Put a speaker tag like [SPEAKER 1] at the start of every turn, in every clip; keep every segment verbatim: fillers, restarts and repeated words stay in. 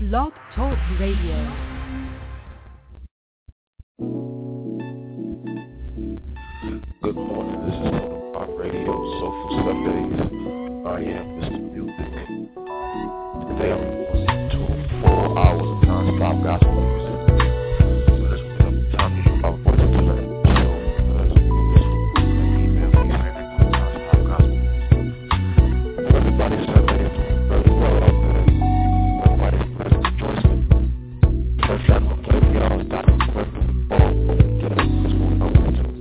[SPEAKER 1] Blog Talk Radio.
[SPEAKER 2] Good morning, this is on Pop Radio, Soulful Sundays. I am Mister Music. Today I'm listening to four hours of non-stop gospel music. So this is the time to use my voice to learn the show, because this will email me saying they want non-stop gospel music. Everybody said they are doing very well out there. Everybody's blessed and rejoicing. First I'm going to play for y'all is Doctor Quentin Ball. Get it, this one I'm going to.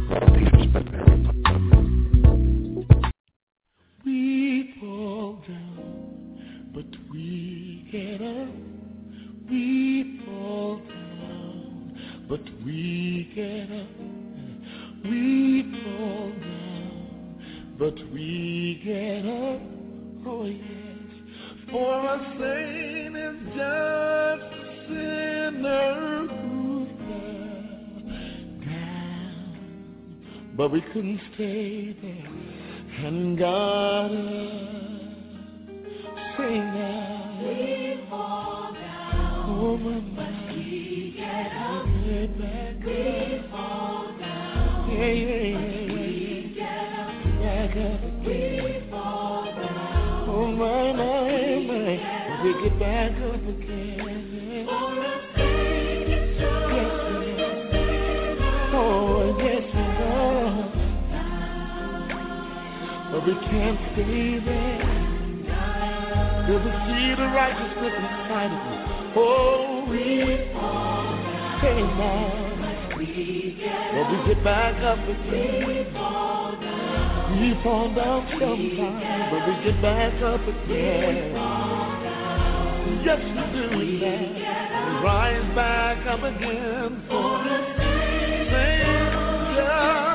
[SPEAKER 3] We fall down, but we get up. We fall down, but we get up. We fall down, but we get up. Oh yes, for a saint is just a sinner who fell down, but we couldn't stay there. And God, say now, we fall down, oh my, but we get up, get back, we fall down, yeah, yeah, yeah, we get up, back up again, we fall down, oh my, my, my, we get back up again, for a thing is yes, oh yes, oh. But we can't stay there. There's a seed of righteousness inside of me. Oh, we fall down. Stay down. But we get back up again. We fall down. We fall down sometimes, but we get back up again. Yes, we do it now. We rise back up again for the Savior.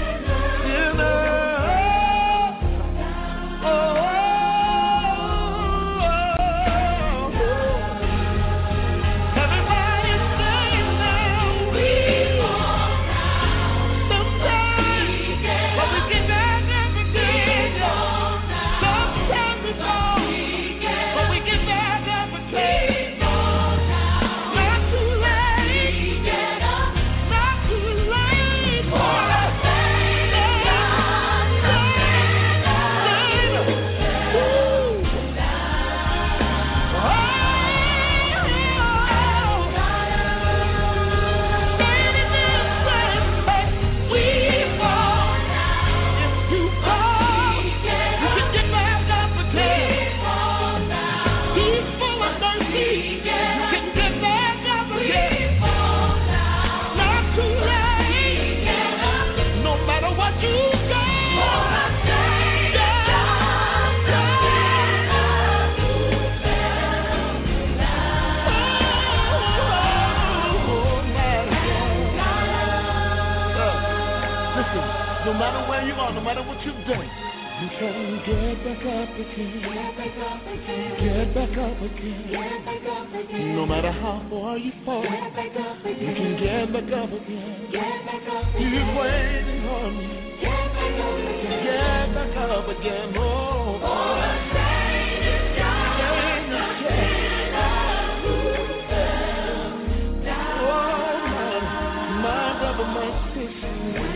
[SPEAKER 3] No matter where you are, no matter what you've done, you can get back up again. Get back up again. Get back up again. Get back up again. No matter how far you fall, get back up again. You can get back up again. Get back up again. He's waiting on you. Get back up again. Get back up again. Oh, for a saint is just a sinner who fell down. Oh, my, my brother, my sister.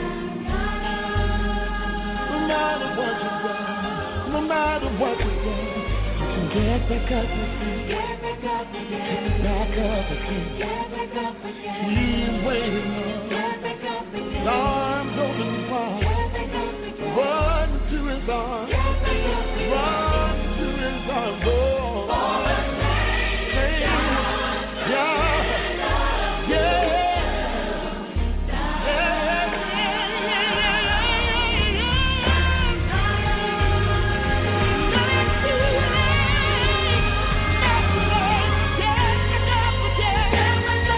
[SPEAKER 3] No matter what you've done, no matter what you've done, you can get back up again. Get back up again. Get back up again. Get back up again. He's waiting on. Get back up again. His arms open wide. Get back up again. Run to his arms. Get back up again. Run to his arms. Oh, for a saint, yeah, yeah, yeah. Get back up again.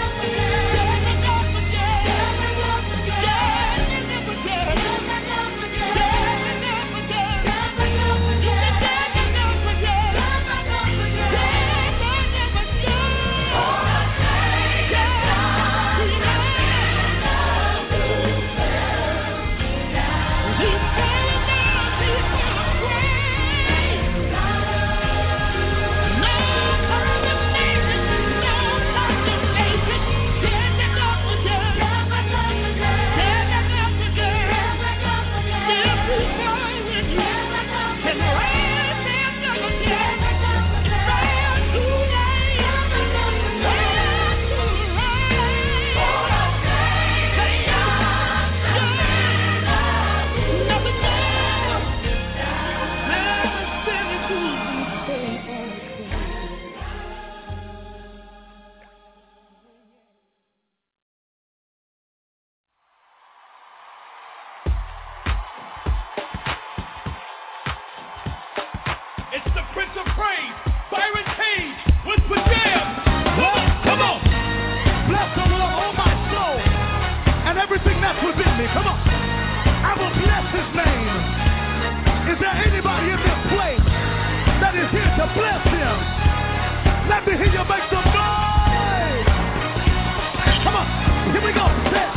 [SPEAKER 3] name. Come on. I will bless his name. Is there anybody in this place that is here to bless him? Let me hear you make some noise. Come on. Here we go. Say,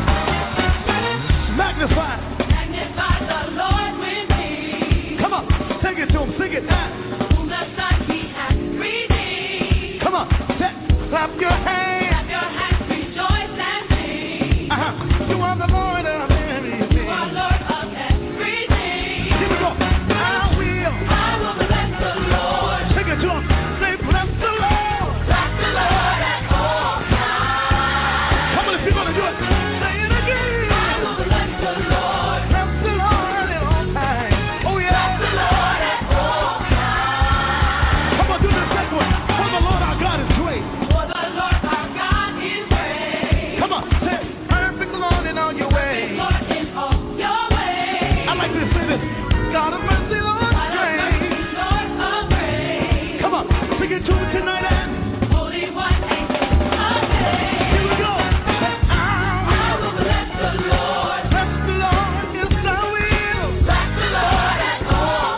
[SPEAKER 3] magnify.
[SPEAKER 1] Magnify the Lord with me.
[SPEAKER 3] Come on. Sing it to him. Sing it now.
[SPEAKER 1] Whom the Son he hath redeemed.
[SPEAKER 3] Come on. Say, clap your hands.
[SPEAKER 1] Clap your hands, rejoice and sing.
[SPEAKER 3] Uh-huh. You are the Lord of everything.
[SPEAKER 1] You are Lord of everything.
[SPEAKER 3] Here we go. I will.
[SPEAKER 1] I will bless the Lord.
[SPEAKER 3] Sing it to him. Say, bless the Lord.
[SPEAKER 1] Bless the Lord at all times.
[SPEAKER 3] Come on, if you're going to do it, say it again.
[SPEAKER 1] I will bless the Lord.
[SPEAKER 3] Bless the Lord at all times. Oh, yeah.
[SPEAKER 1] Bless the Lord at all times.
[SPEAKER 3] Come on, do the second one. For the Lord our God is great.
[SPEAKER 1] For the Lord our God is great.
[SPEAKER 3] Come on, say, perfect Lord in all your ways.
[SPEAKER 1] Lord in all your ways.
[SPEAKER 3] I like to say this. God of mercy, Lord
[SPEAKER 1] God of
[SPEAKER 3] grace.
[SPEAKER 1] mercy, Lord of grace.
[SPEAKER 3] Come on, sing it to me tonight. And
[SPEAKER 1] Holy One, ancient of days.
[SPEAKER 3] here we go. Say,
[SPEAKER 1] I will bless the Lord.
[SPEAKER 3] bless the Lord, yes I will.
[SPEAKER 1] Bless the Lord at all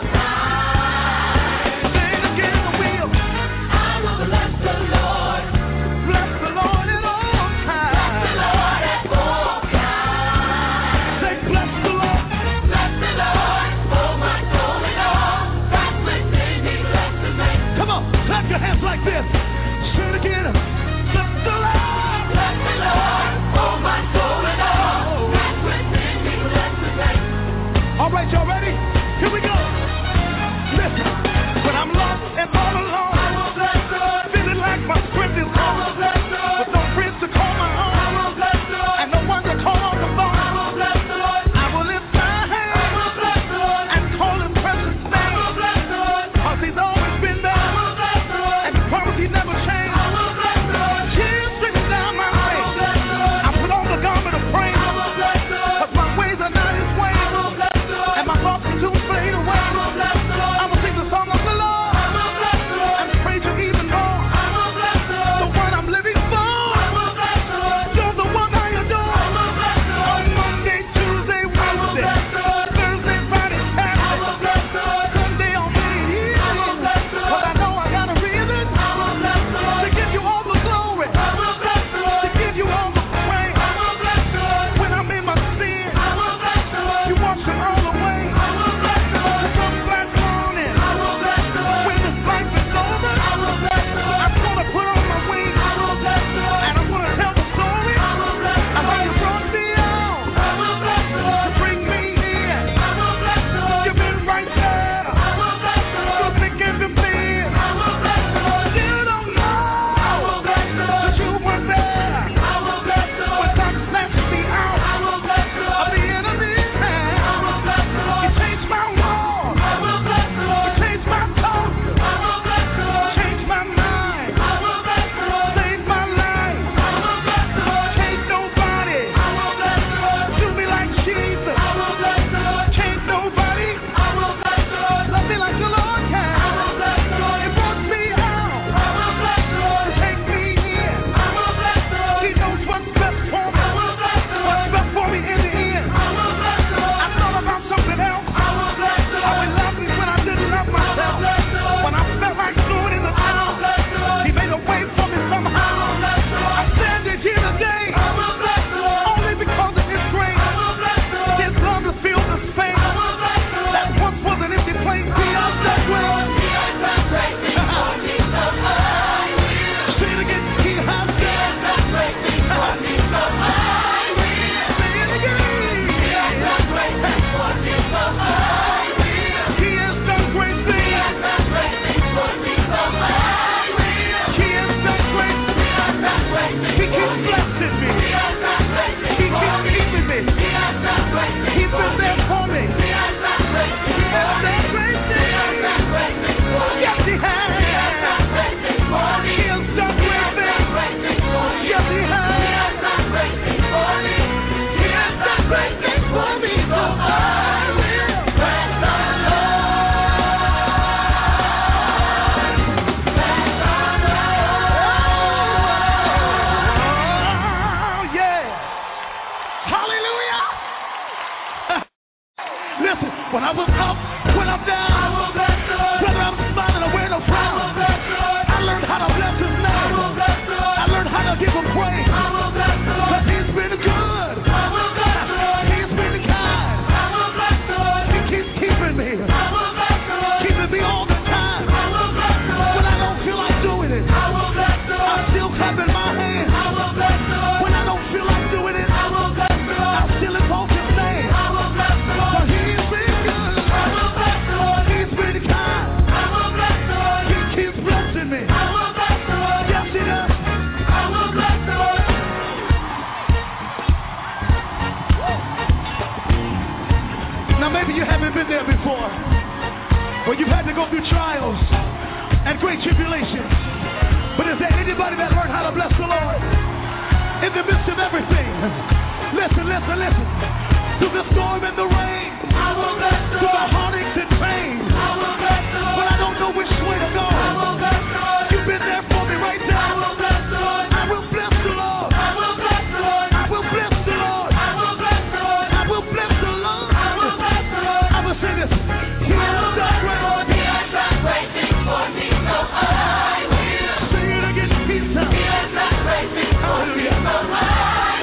[SPEAKER 1] times.
[SPEAKER 3] Say it again, I will.
[SPEAKER 1] I will bless the Lord.
[SPEAKER 3] Bless the Lord at all
[SPEAKER 1] Bless the
[SPEAKER 3] times.
[SPEAKER 1] Lord at all times.
[SPEAKER 3] Say, bless the Lord.
[SPEAKER 1] Bless the Lord, oh my soul and all that's within me. Bless His name.
[SPEAKER 3] Come on, clap your hands like this. Say it again. Bless the Lord.
[SPEAKER 1] Bless the Lord, oh my soul and all that's within me. Bless His name.
[SPEAKER 3] All right, y'all ready? Here we go. Listen, when I'm lost and all alone,
[SPEAKER 1] I will bless the Lord.
[SPEAKER 3] feeling like my strength is
[SPEAKER 1] I will
[SPEAKER 3] gone,
[SPEAKER 1] bless the Lord.
[SPEAKER 3] with no friends to call my
[SPEAKER 1] I
[SPEAKER 3] own,
[SPEAKER 1] will bless the Lord.
[SPEAKER 3] and no one to call on the
[SPEAKER 1] I
[SPEAKER 3] phone,
[SPEAKER 1] will bless the Lord.
[SPEAKER 3] I will lift my
[SPEAKER 1] I will
[SPEAKER 3] hands
[SPEAKER 1] bless the Lord.
[SPEAKER 3] and call his precious
[SPEAKER 1] I will
[SPEAKER 3] name,
[SPEAKER 1] bless the Lord.
[SPEAKER 3] cause he's always been
[SPEAKER 1] I
[SPEAKER 3] there,
[SPEAKER 1] will bless the Lord.
[SPEAKER 3] and he promised he'd never change.
[SPEAKER 1] I will bless the Lord.
[SPEAKER 3] Tears streaming down my
[SPEAKER 1] I will
[SPEAKER 3] face,
[SPEAKER 1] bless the Lord.
[SPEAKER 3] I put on the garment of praise,
[SPEAKER 1] I will bless the Lord.
[SPEAKER 3] cause my ways are not his
[SPEAKER 1] I
[SPEAKER 3] ways,
[SPEAKER 1] will bless the Lord.
[SPEAKER 3] and my been there before, where you've had to go through trials and great tribulations. But is there anybody that learned how to bless the Lord in the midst of everything? Listen, listen, listen. Through the storm and the rain, I will bless the Lord. Through the heartaches and pain, I will bless the Lord. But I don't know which way to go. I will bless the Lord. You've been there for me right now. I will bless the Lord. I will bless the Lord. I will bless the Lord. I will bless the Lord. I will bless the Lord. I will bless the Lord. I will bless the Lord. I will say this. He has done great. He has done great things for me, so I will. Sing it again, Peter. He has done great things for me, so I will.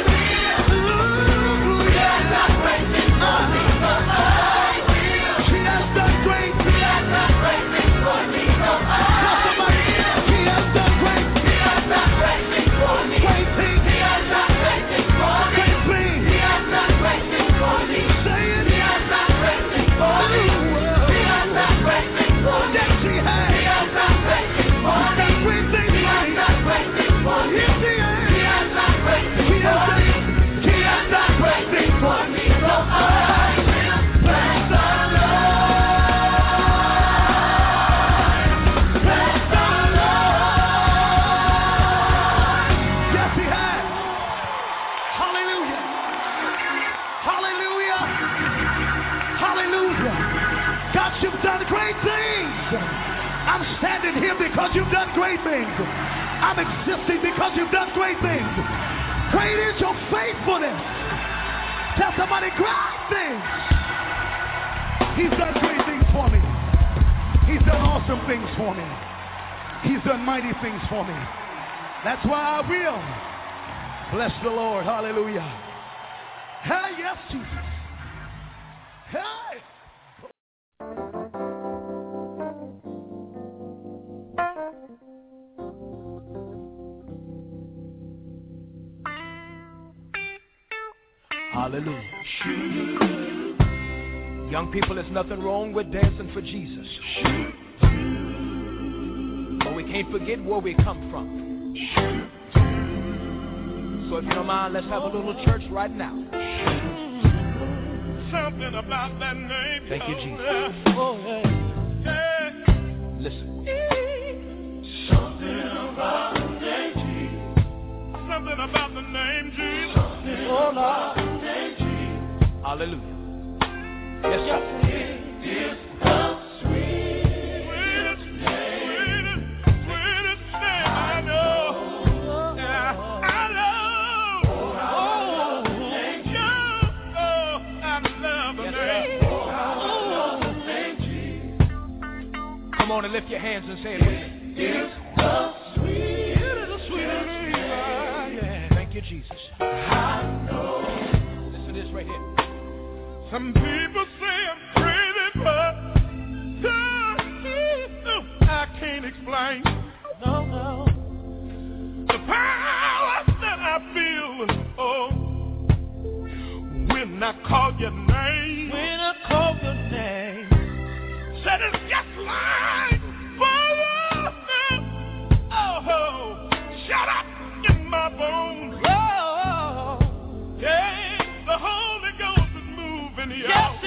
[SPEAKER 3] I'm standing here because you've done great things. I'm existing because you've done great things. Great is your faithfulness. Tell somebody, great things. He's done great things for me. He's done awesome things for me. He's done mighty things for me. That's why I will bless the Lord. Hallelujah. Hey, yes, Jesus. Hey.
[SPEAKER 4] Hallelujah. Young people, there's nothing wrong with dancing for Jesus. But we can't forget where we come from. So if you don't mind, let's have a little church right now.
[SPEAKER 1] Something about that name.
[SPEAKER 4] Thank you, Jesus.
[SPEAKER 1] Oh, yeah. Yeah.
[SPEAKER 4] Listen.
[SPEAKER 1] Something about the name Jesus. Something about the name Jesus. Something oh, about the name Jesus.
[SPEAKER 4] Hallelujah. Yes, sir.
[SPEAKER 1] It is the sweetest, sweetest, sweetest name I know. Yeah, I know. Oh, the name Jesus. Oh, I love the name. Oh, the name Jesus.
[SPEAKER 4] Come on and lift your hands and say it with me.
[SPEAKER 1] It is the sweetest, sweetest name.
[SPEAKER 4] Thank you, Jesus.
[SPEAKER 1] I know.
[SPEAKER 4] Listen to this right here.
[SPEAKER 1] Some people say I'm crazy, but uh, I can't explain. No, no. The power that I feel, oh, when I call your name. When I call your name. Said it's just like fire. Oh, shut up in my bones. Oh, yeah, the Holy Ghost is moving, y'all. Yes.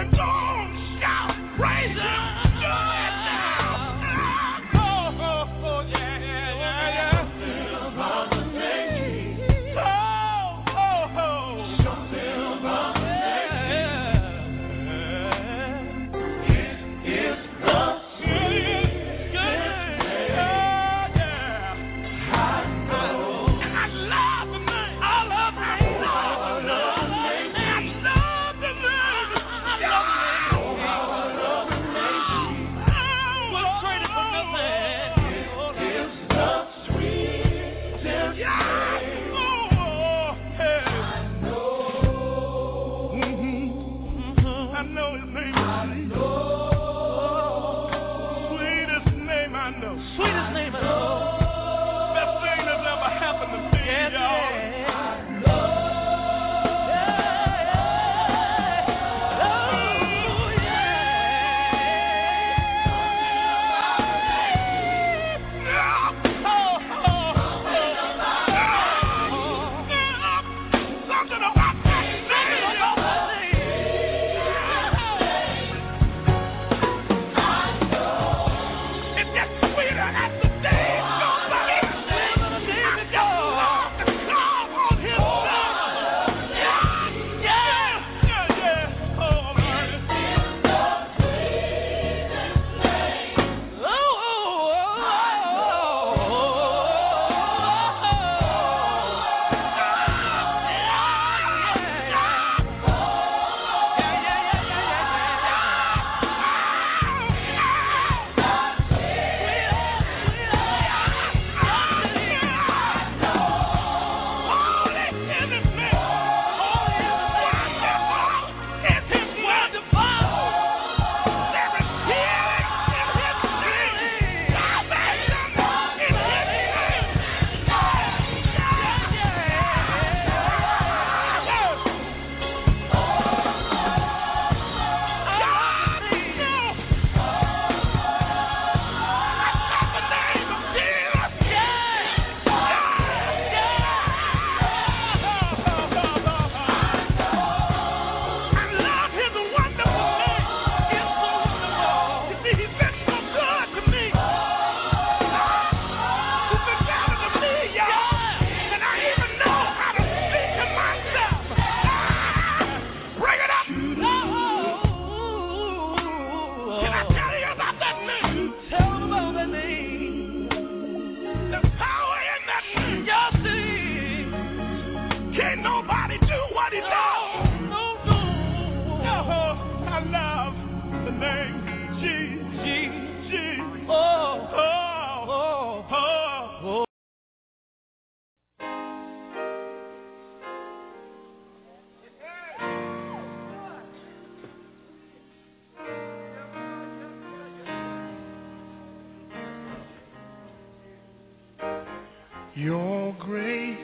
[SPEAKER 3] Your grace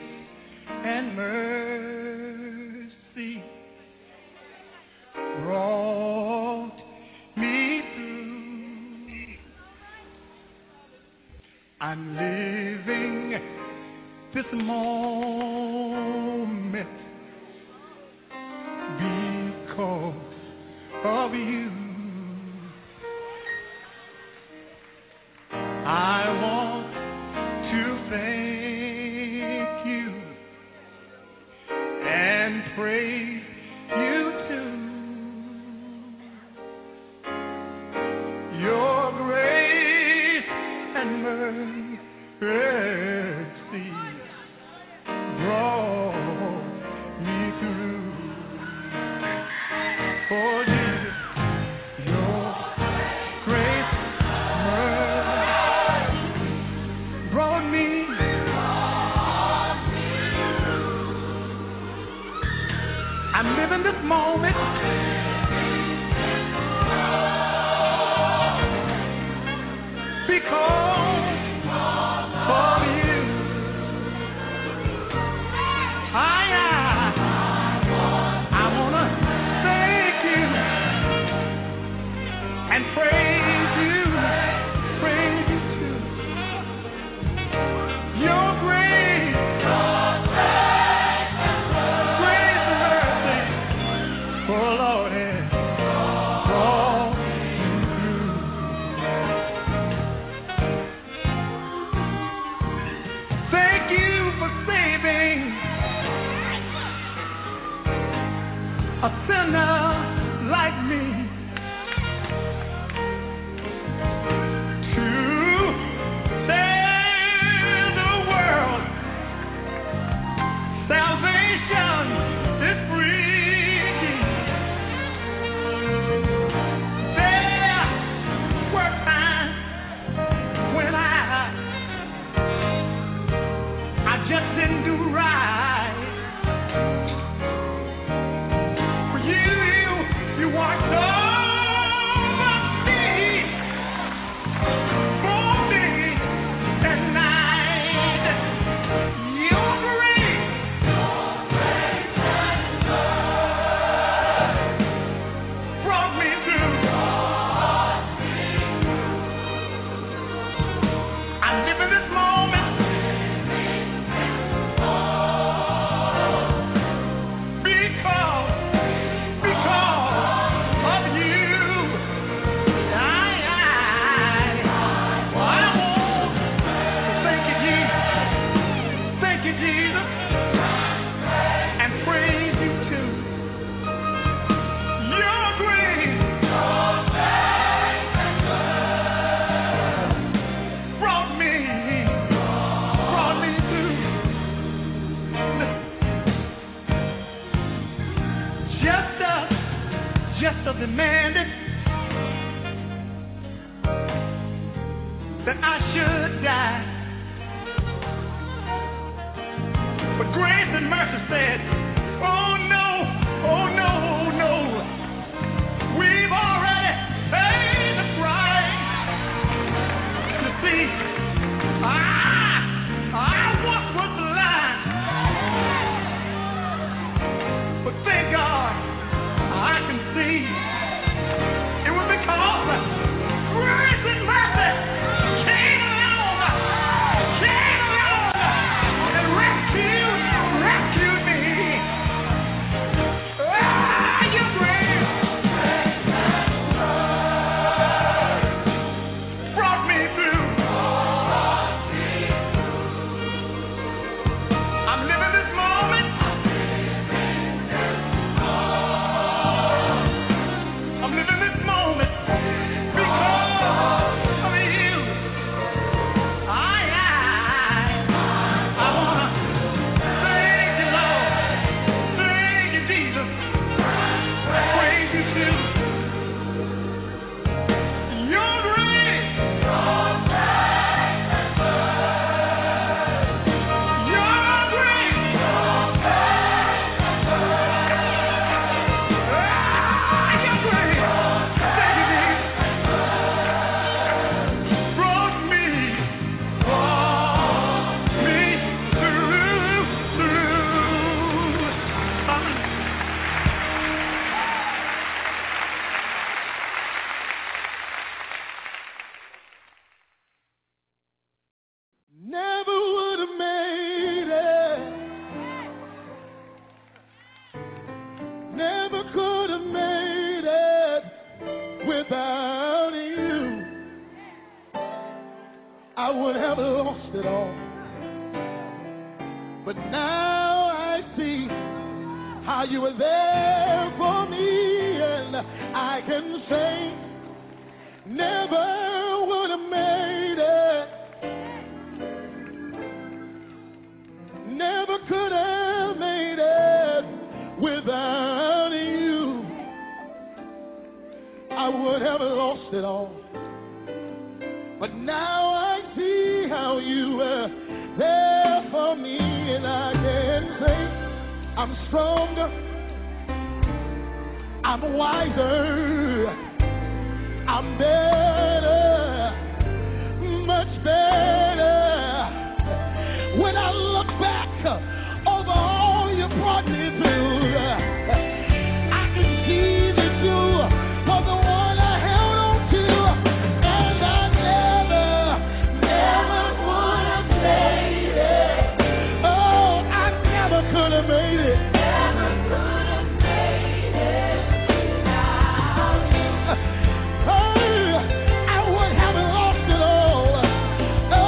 [SPEAKER 3] and mercy brought me through. I'm living this moment because of you. I want to thank you and praise you too. Your grace and mercy brought me through. For Jesus, your grace brought me. I'm living this moment because of you. I, I wanna thank you and praise you, praise you too. Your grace, grace and mercy, oh Lord. could die. But grace and mercy said, oh no, oh no, no. We've already paid the price. You see, I, I once was blind. But thank God I can see. It was because grace and mercy came along, came along and rescued, rescued me. Ah, your grace brought me through. I'm living this moment. I'm living this moment because of you. I, I, I wanna thank you, Lord. Thank you, Jesus. Praise you too. Your grace, your grace, your grace, ah, your grace. Thank you, Jesus. Brought me, brought me through, through. Um, Never would have made it. Never could have made it without you. I would have lost it all. But now I see how you were there for me, and I can say, never would have made it. Never could have made it without you. I would have lost it all. But now I see how you were there for me, and I can say I'm stronger, I'm wiser, I'm better, much better. When I look back over all you brought me through, I can see that you were the one I held on to, and I never, never would have made it. Oh, I never could have made it. Never could have made it without you. Oh, I would have lost it all. Oh,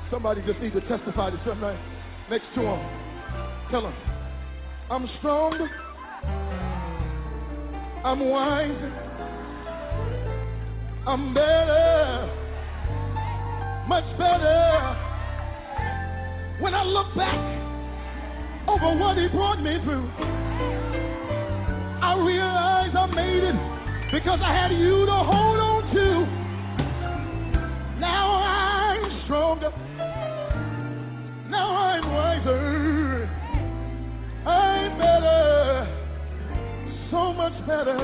[SPEAKER 3] Somebody just need to testify to somebody next to him. Tell him, I'm strong, I'm wise, I'm better, much better. When I look back over what he brought me through, I realize I made it because I had you to hold on to. Now I'm stronger. Now I'm wiser. I'm better. So much better.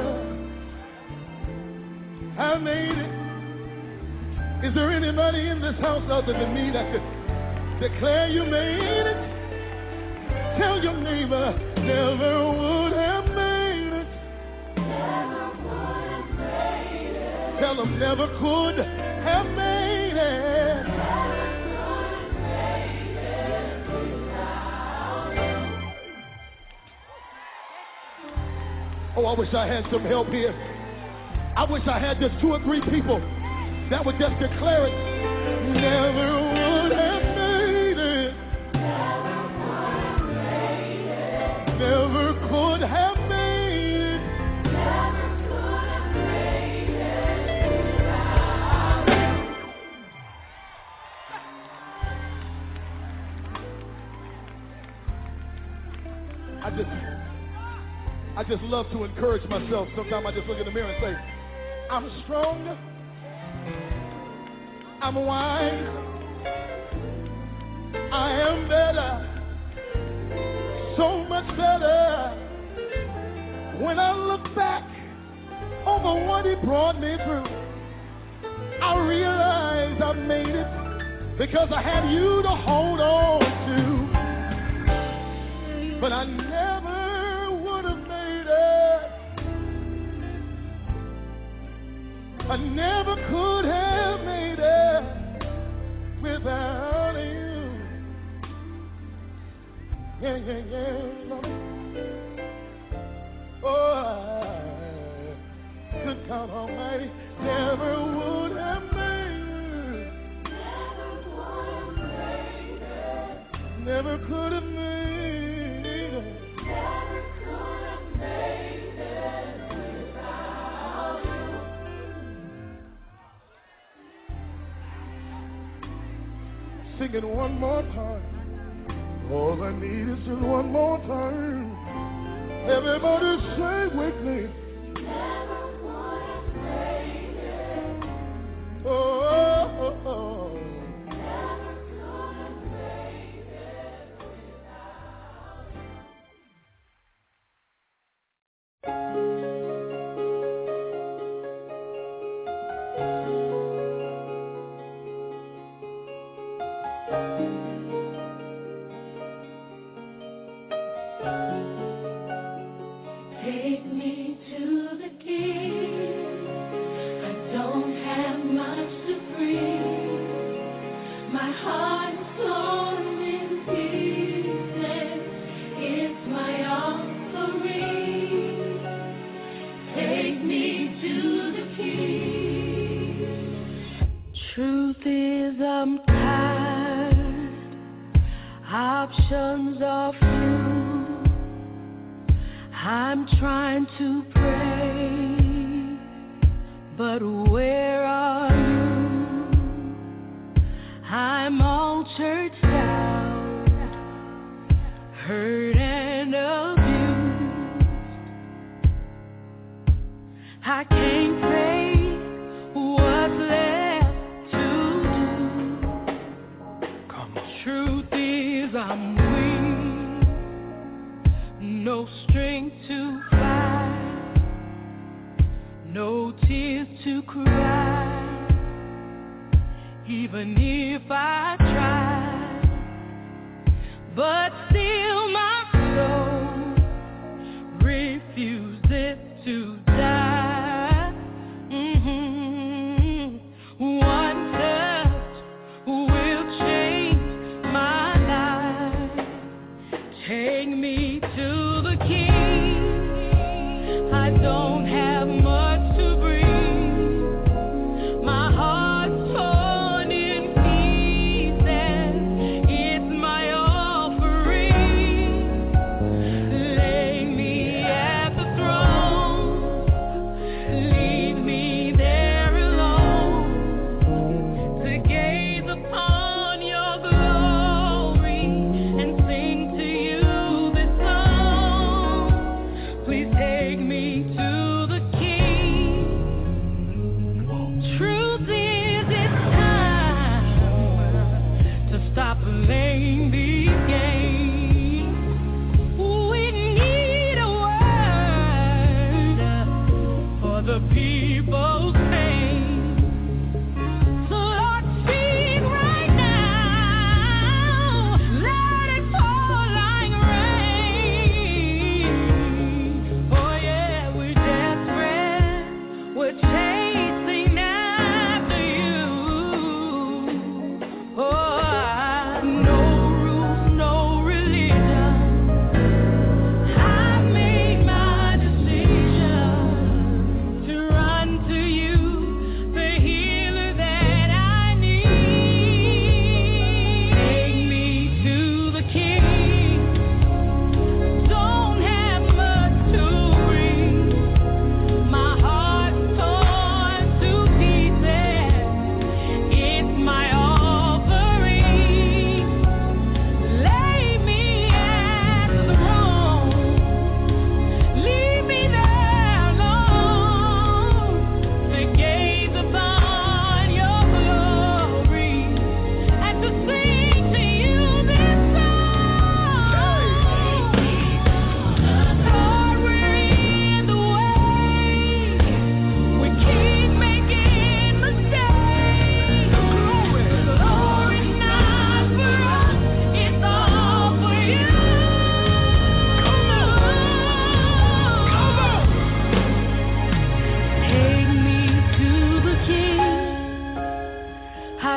[SPEAKER 3] I made it. Is there anybody in this house other than me that could declare you made it? Tell your neighbor, never would have made it. Never would have made it. Tell them never could have made it. Never could have made it without you. Oh, I wish I had some help here. I wish I had just two or three people that would just declare it. Never would have made it. Never would have made it. Never could have made it. Never could have made it without you. I just, I just love to encourage myself. Sometimes I just look in the mirror and say, I'm strong. I'm wise. I am better. So much better. When I look back over what he brought me through, I realize I made it because I had you to hold on to. But I never would have made it. I never could have made it without you. Yeah, yeah, yeah. Oh, I could count Almighty, never would have made it. Never would have made it. Never could have made it. Never could have made it without you. Singing one more time. All I need is just one more time. Everybody say with me. Never would have made it. Oh, oh, oh, oh. Never could have made it
[SPEAKER 1] Take me to the King. I don't have much to bring. My heart is torn in pieces. It's my offering. Take me to the King. Truth is, I'm tired. Options are few. I'm trying to pray, but where are you? I'm all churched out, hurt and abused. I can't say what's left to do. Come on. Truth is, I'm weak, no strength to fight, no tears to cry. Even if I try, but still my soul refuses to die. Mm-hmm. One touch will change my life. Take me to the King. I don't have much to bring. My heart's torn in pieces.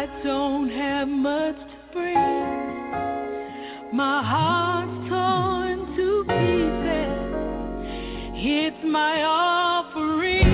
[SPEAKER 1] I don't have much to bring. My heart's torn to pieces. It's my offering.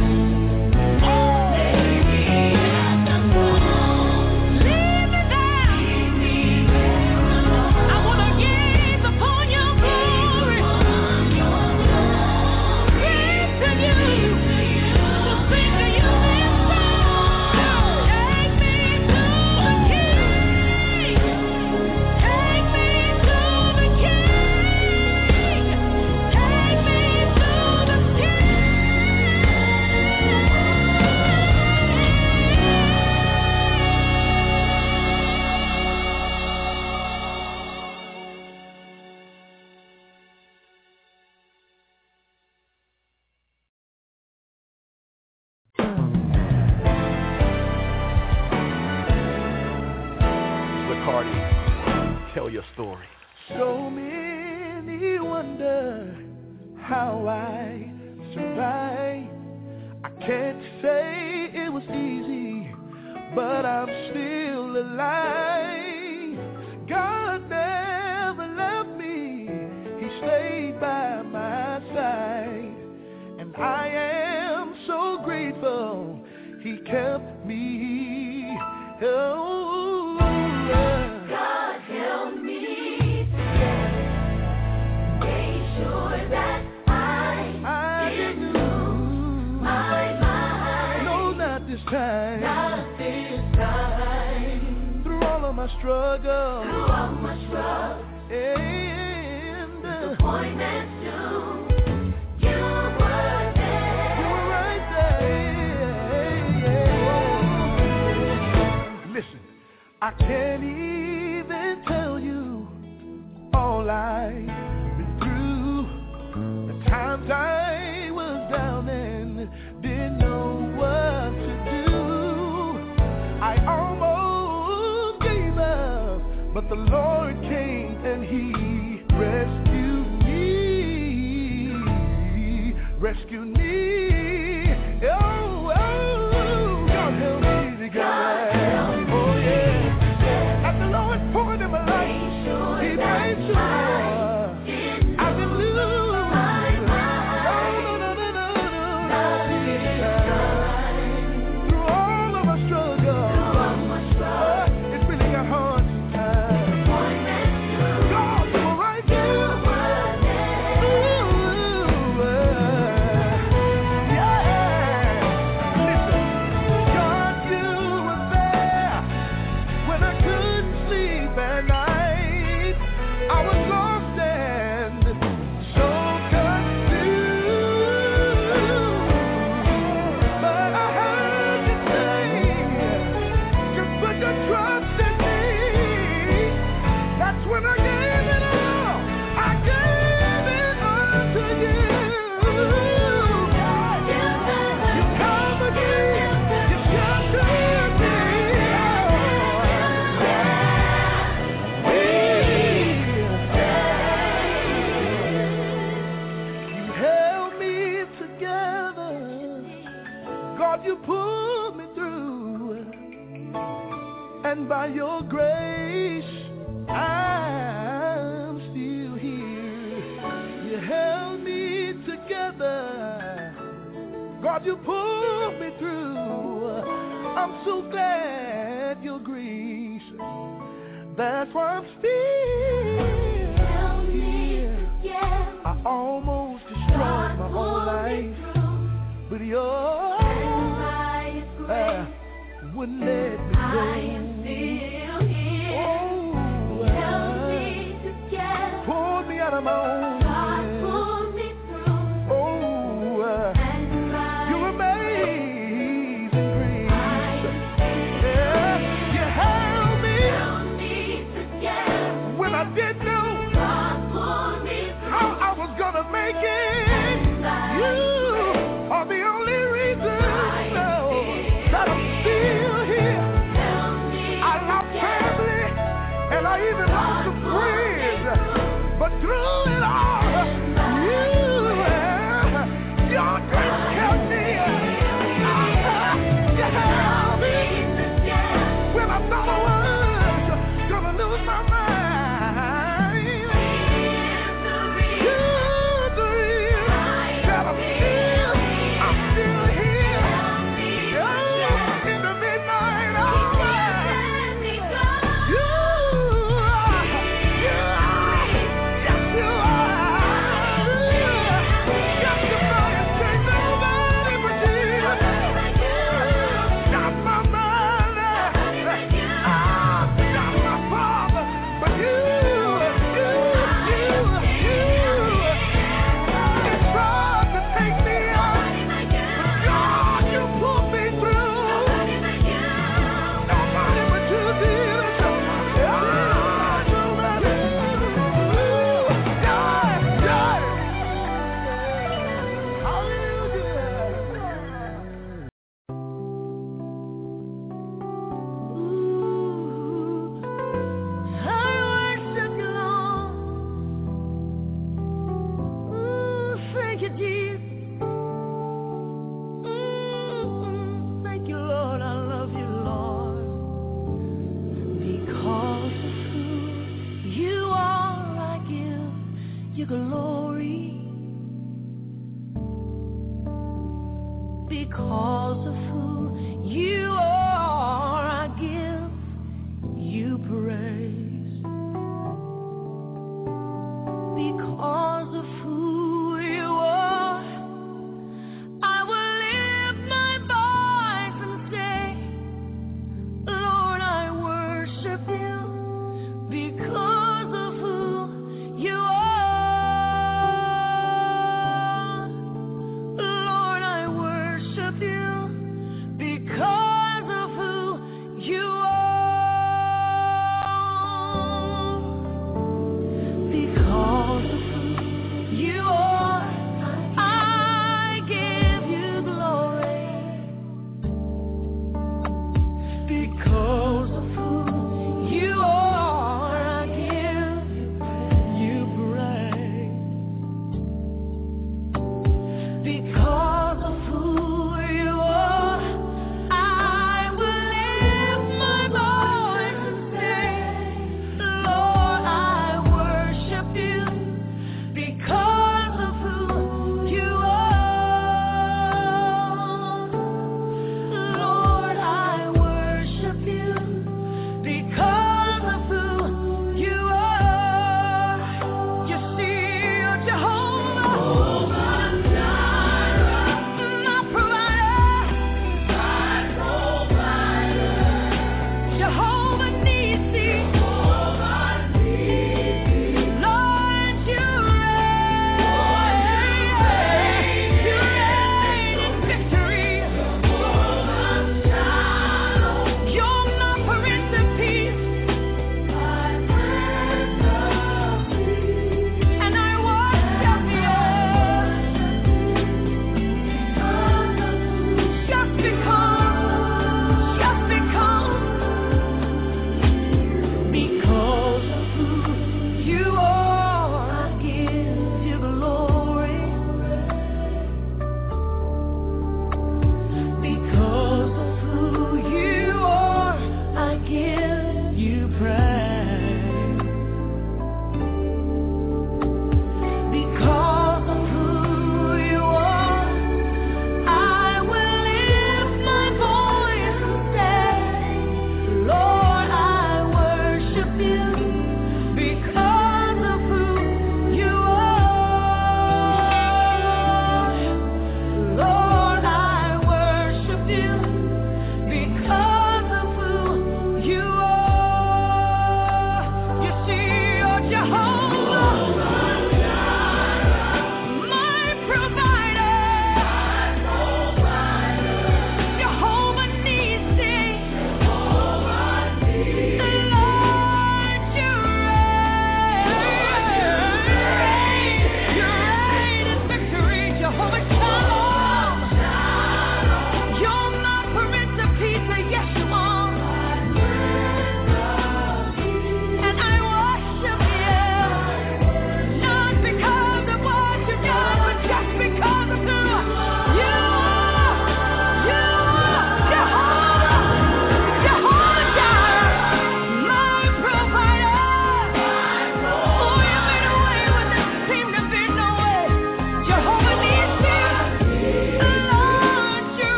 [SPEAKER 3] Tell your story.
[SPEAKER 5] So many wonder how I survived. I can't say it was easy, but I'm still alive. God never left me. He stayed by my side. And I am so grateful He kept me. Oh, time. Not this time. Through all of my struggle, through all my struggle, and disappointment too, you were there. You were right there. Listen, I can't even tell you all I've been through. The times I was down and didn't know what to do. I almost gave up, but the Lord came and He rescued me, rescued me. Oh, oh, God help me to God. Oh yeah. As the Lord poured in my life, He made sure I've been blue. By your grace, I'm still here. You held me together. God, you pulled me through. I'm so glad your grace. That's why I'm still here. I almost destroyed my whole life, but your uh, wouldn't let me go. Still here. Oh, held me together. Pulled me out of my own. God pulled me through. Oh, uh, you're amazing grace. Yeah, you held me. Held me together. When I didn't know God pulled me through. How I was gonna make it. You are the only reason no, that I'm still here. I even lost some friends, but through it all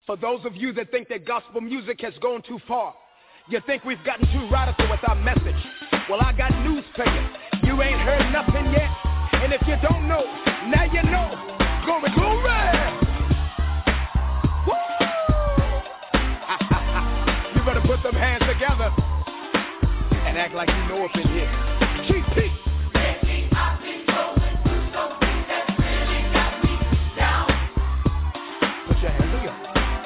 [SPEAKER 4] For those of you that think that gospel music has gone too far, you think we've gotten too radical with our message. Well, I got news for you. You ain't heard nothing yet. And if you don't know, now you know. Glory, glory! Woo! You better put them hands together and act like you know up in here. G P! Put your hands together.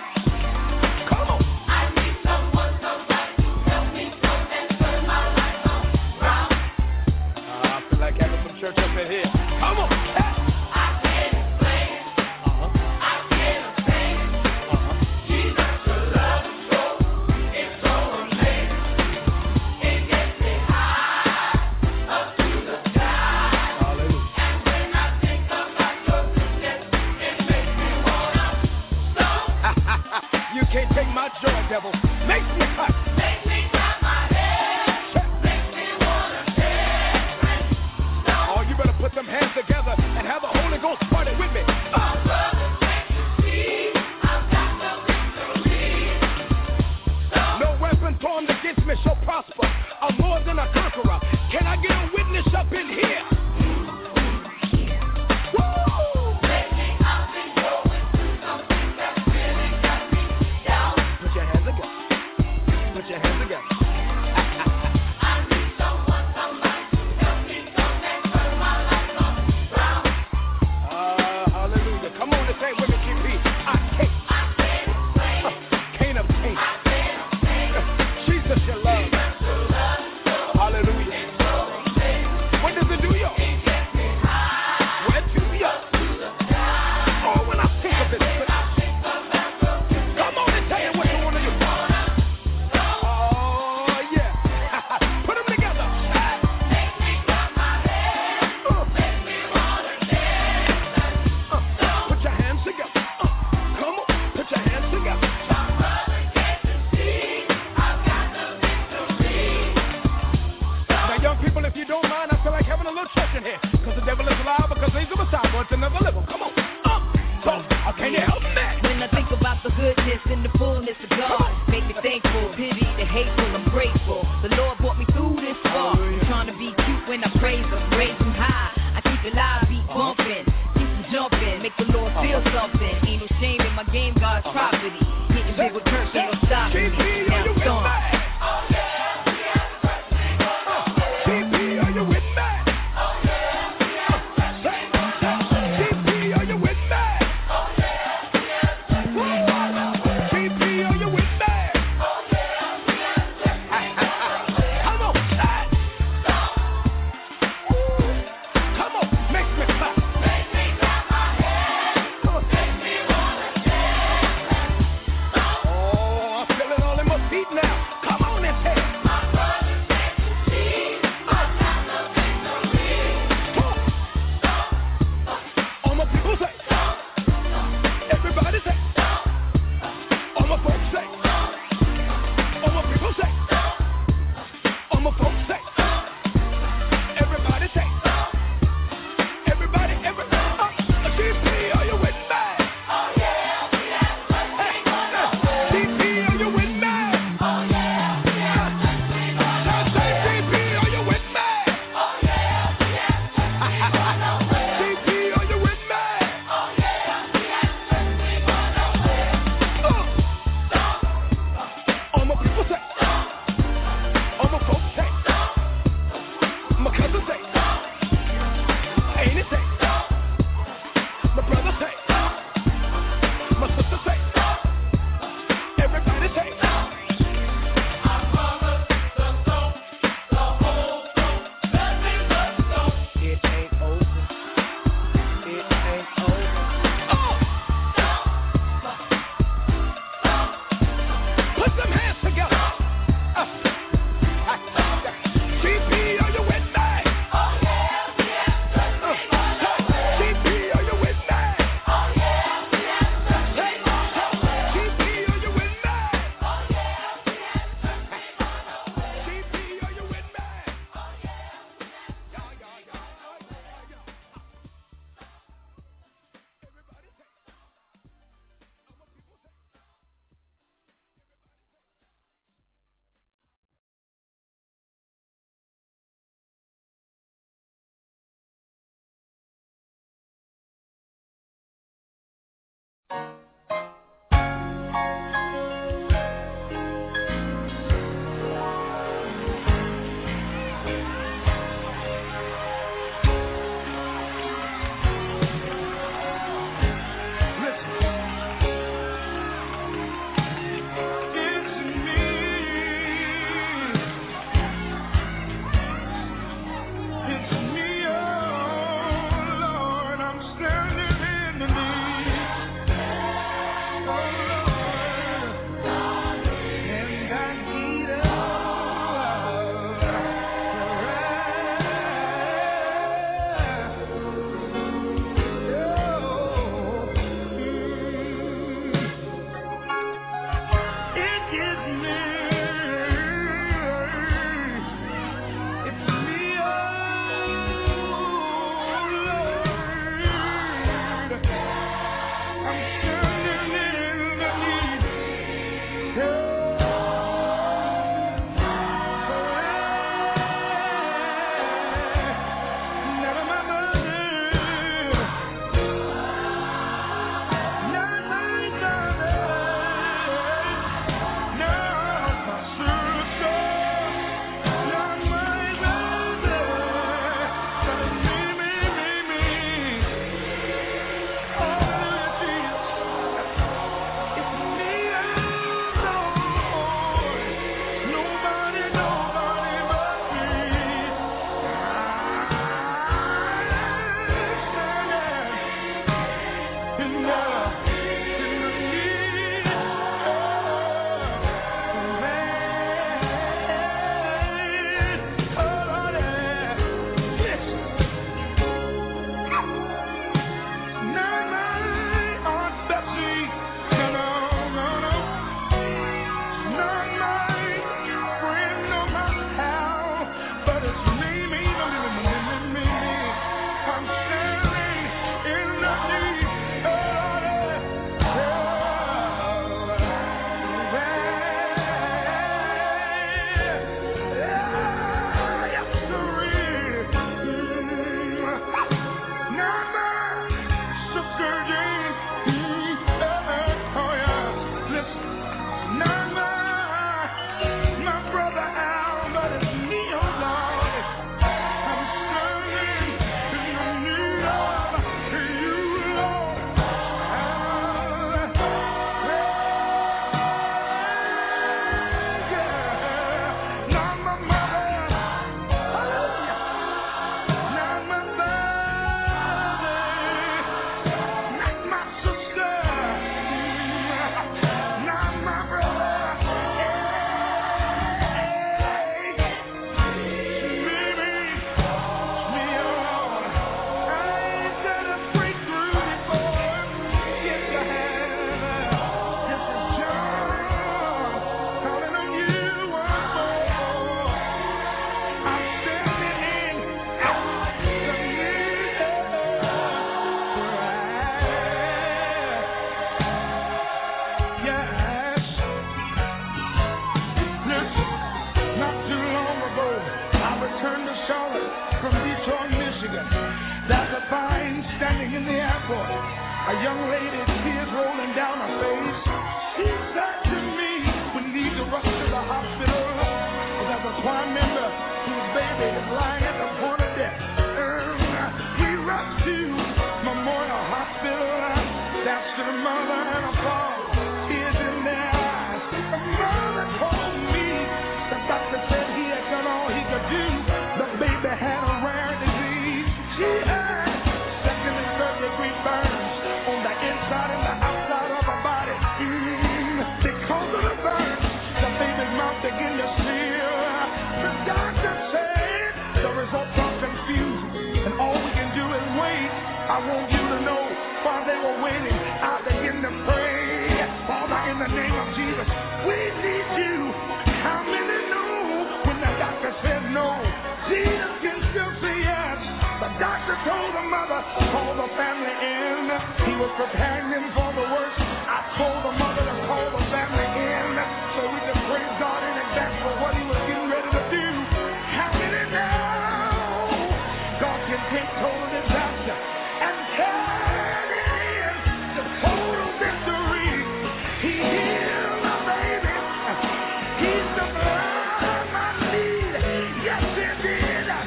[SPEAKER 4] Church up in here. Come on. I can't explain. Uh-huh. I can't explain. Uh-huh. Jesus, your love is so, it's so amazing. It gets me high up to the sky. Hallelujah. And when I think about your goodness, it makes me wanna stop. You can't take my joy, devil. Makes me hot. Makes me clap my head. Makes me wanna put them hands together and have a Holy Ghost party with me. My brother, can't you see? I've got the victory. No weapon formed against me shall prosper. I'm more than a conqueror. Can I get a witness up in here? Woo! Lately I've been going through something that really got me down. Put your hands together. Put your hands together.
[SPEAKER 3] for it. A young lady, tears rolling down her face. She said to me, we need to rush to the hospital. There's a choir member whose baby is lying at the point of death. Um, we rush to Memorial Hospital. That's to the mother and a father. Tears in their eyes. The mother told me the doctor said he had done all he could do. The baby had a rare disease. She had second and third degree burns on the inside and the outside of her body. Mm, because of the burns, the baby's mouth began to seal. The doctor said the results are confusing, and all we can do is wait. I want you to know while they were waiting, I began to pray. Father, in the name of Jesus, we need you. How many know when the doctor said no? Jesus can still say yes. The doctor told the mother, call the family in. He was preparing them for the worst. I told the mother to call the family in so we could praise God in advance for what he was getting ready to do. How many know God can take total disaster and turn it into total victory? He healed the baby. He's the blood of my need. Yes, he did.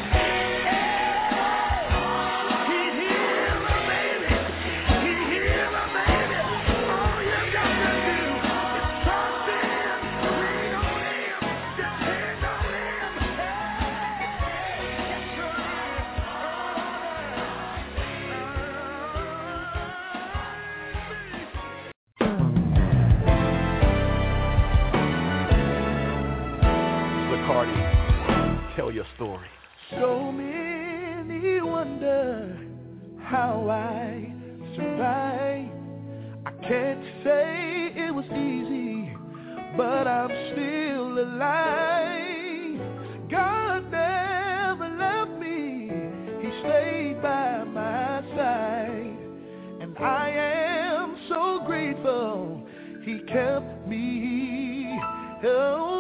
[SPEAKER 1] Tell your story.
[SPEAKER 3] So many wonder how I survived. I can't say it was easy, but I'm still alive. God never left me. He stayed by my side. And I am so grateful He kept me. Oh,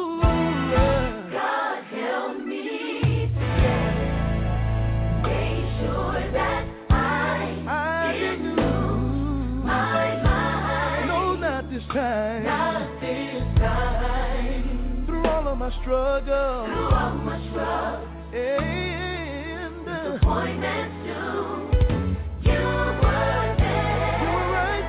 [SPEAKER 3] Time. Not this time. Through all of my struggle, through all my struggle, and disappointment too, you were there. You were right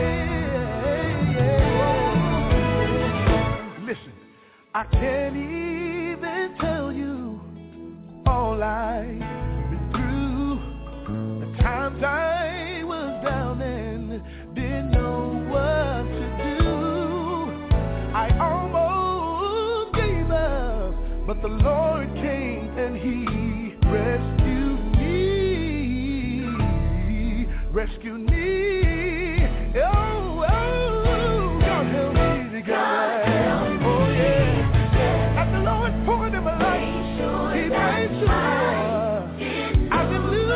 [SPEAKER 3] there. Listen, I can't even tell you all I've been through. The times I was down and didn't know what to do. I almost gave up, but the Lord came and He rescued me, rescued me. Oh, oh, God help me to get right. Oh, yeah. And the Lord poured in my life. He made sure I didn't lose.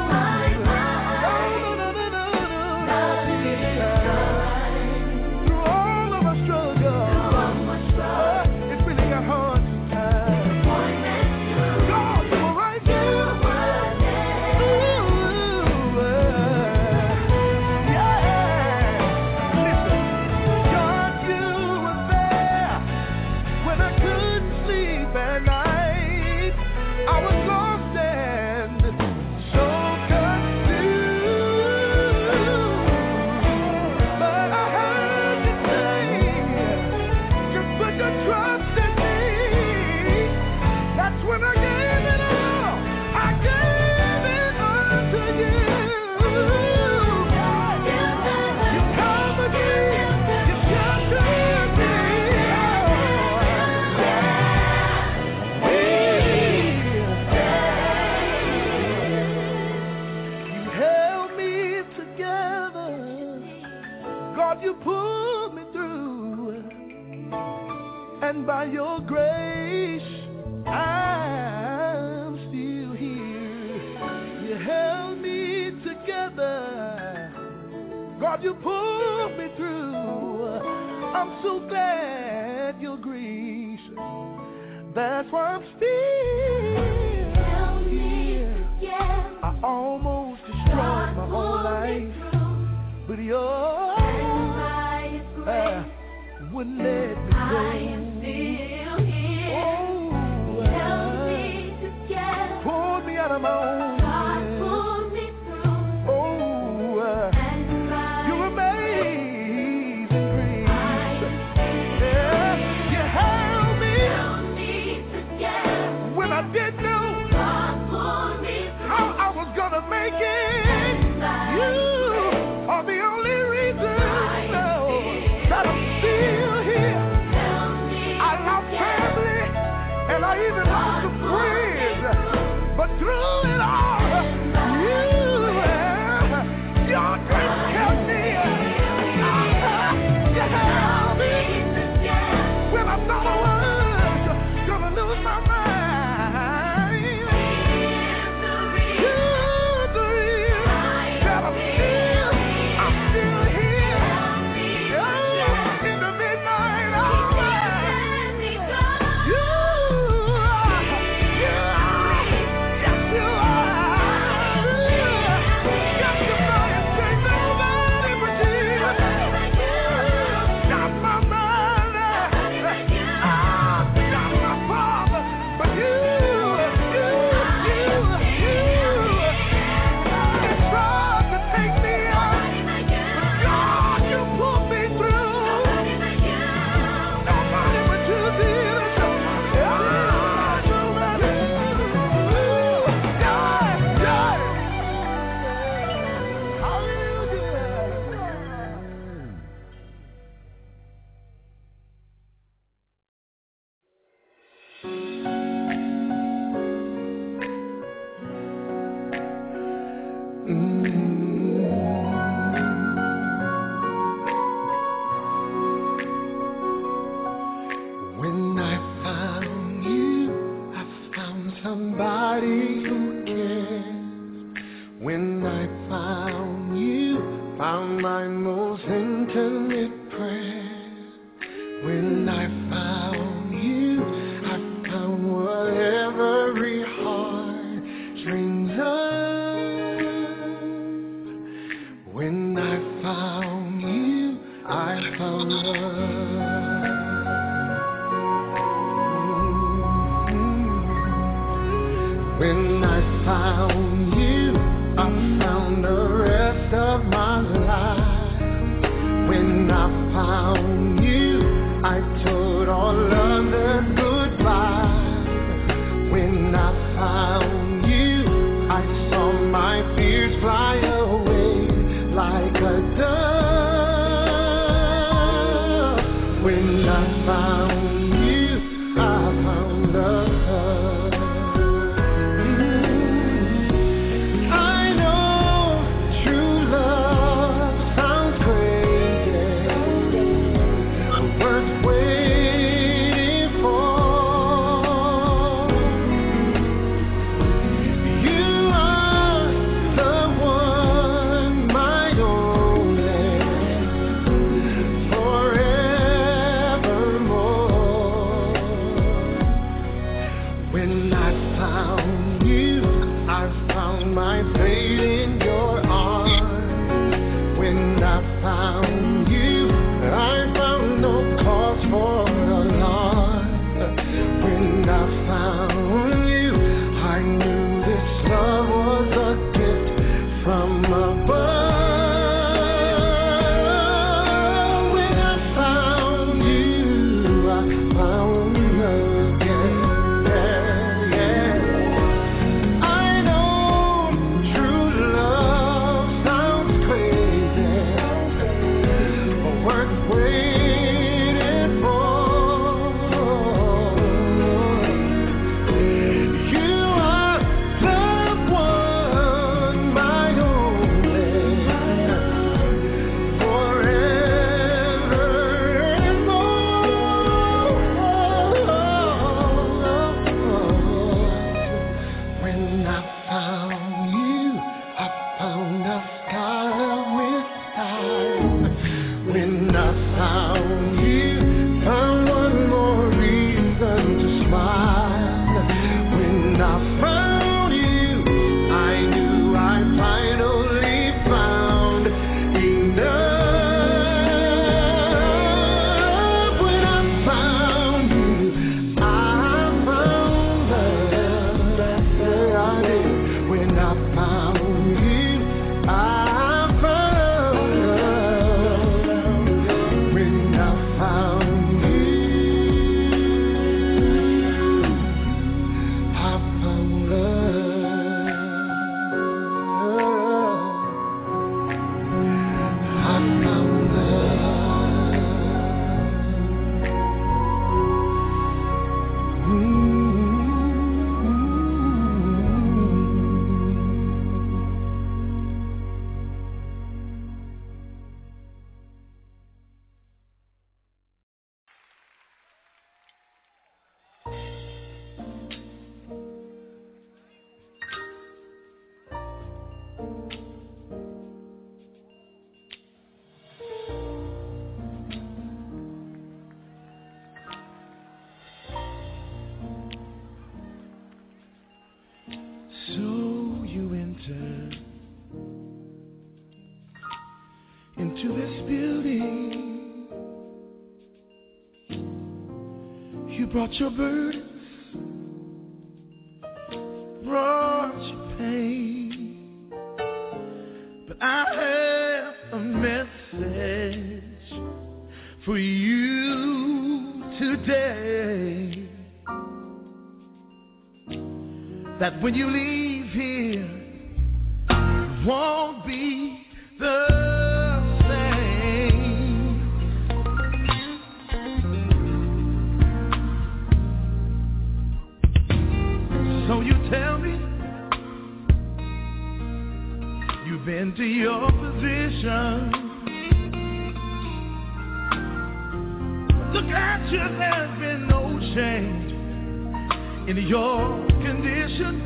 [SPEAKER 3] And by your grace, I'm still here. You held me together. God, you pulled me through. I'm so glad your grace. That's why I'm still here. I almost destroyed my whole life.
[SPEAKER 5] life, but your uh, wouldn't let me go. I am still here. Oh, help me to get. Pull me out of my own. God pulled me through. Oh, uh, you amazing grace. Yeah, you held me. Help me to get. When I didn't know. God pulled me through. How I was gonna make it. You are the only reason no, that I'm still here. I lost family and I even lost some friends, but through it all, you, your grace kept me. You held me when I thought I was gonna lose my mind.
[SPEAKER 6] I know true love.
[SPEAKER 3] brought your burdens, brought your pain, but I have a message for you today, that when you leave here, it won't be the same. So you tell me you've been to your position. Look at you, there's been no change in your condition.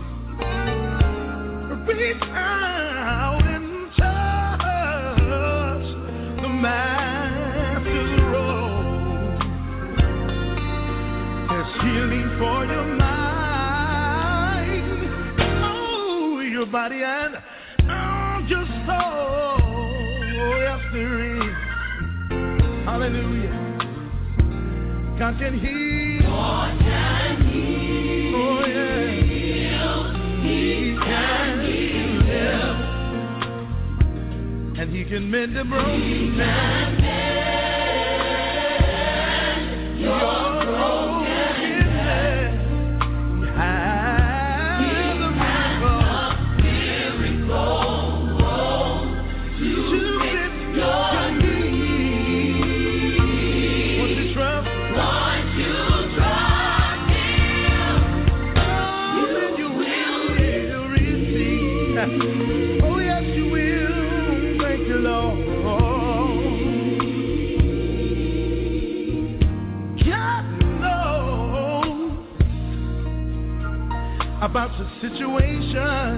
[SPEAKER 3] Reach out and touch the master's robe. There's healing for your mind, oh, your body and oh, your soul. Oh, yes, there is. Hallelujah. God can heal. God can heal. Oh, yeah. He can heal. And He can mend the broken. He can mend your brokenness. He has a miracle to fit your need. Won't you trust? Won't you trust Him? Oh, then you will receive. Oh, yes, you will. Thank you, Lord. God knows about the situation,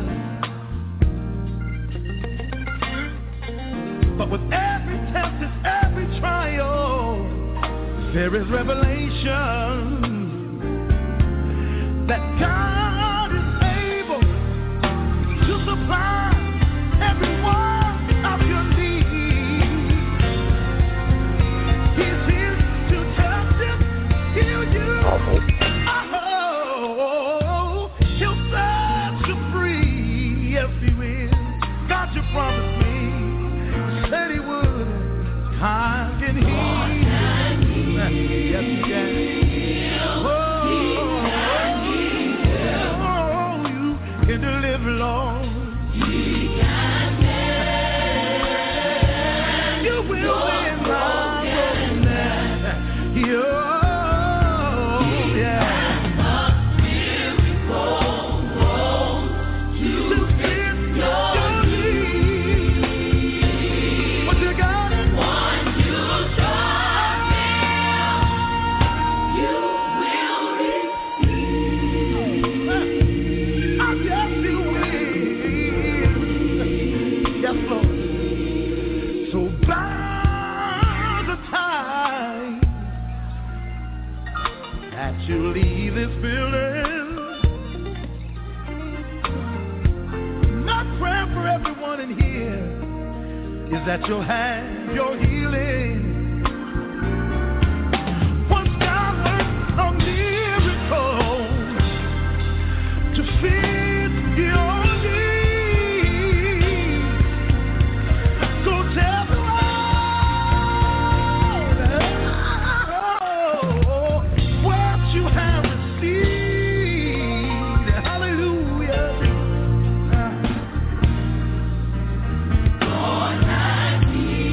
[SPEAKER 3] but with every test and every trial, there is revelation that God is able to supply every one of your needs. He's here to touch you, heal you. Oh, He'll set you free. Yes, He will. God, you promised me. You said He would. God can heal. Yes, He can. Oh, you can deliver, Lord. You will win my brokenness. Oh, yeah. To fit your need. What you got? One you trust you will receive. I guess you will. Yes, Lord. So by the time that you leave this building, my prayer for everyone in here is that you'll have your healing. Once God works a miracle to fit your needs, go tell the world what you have received. Hallelujah. God has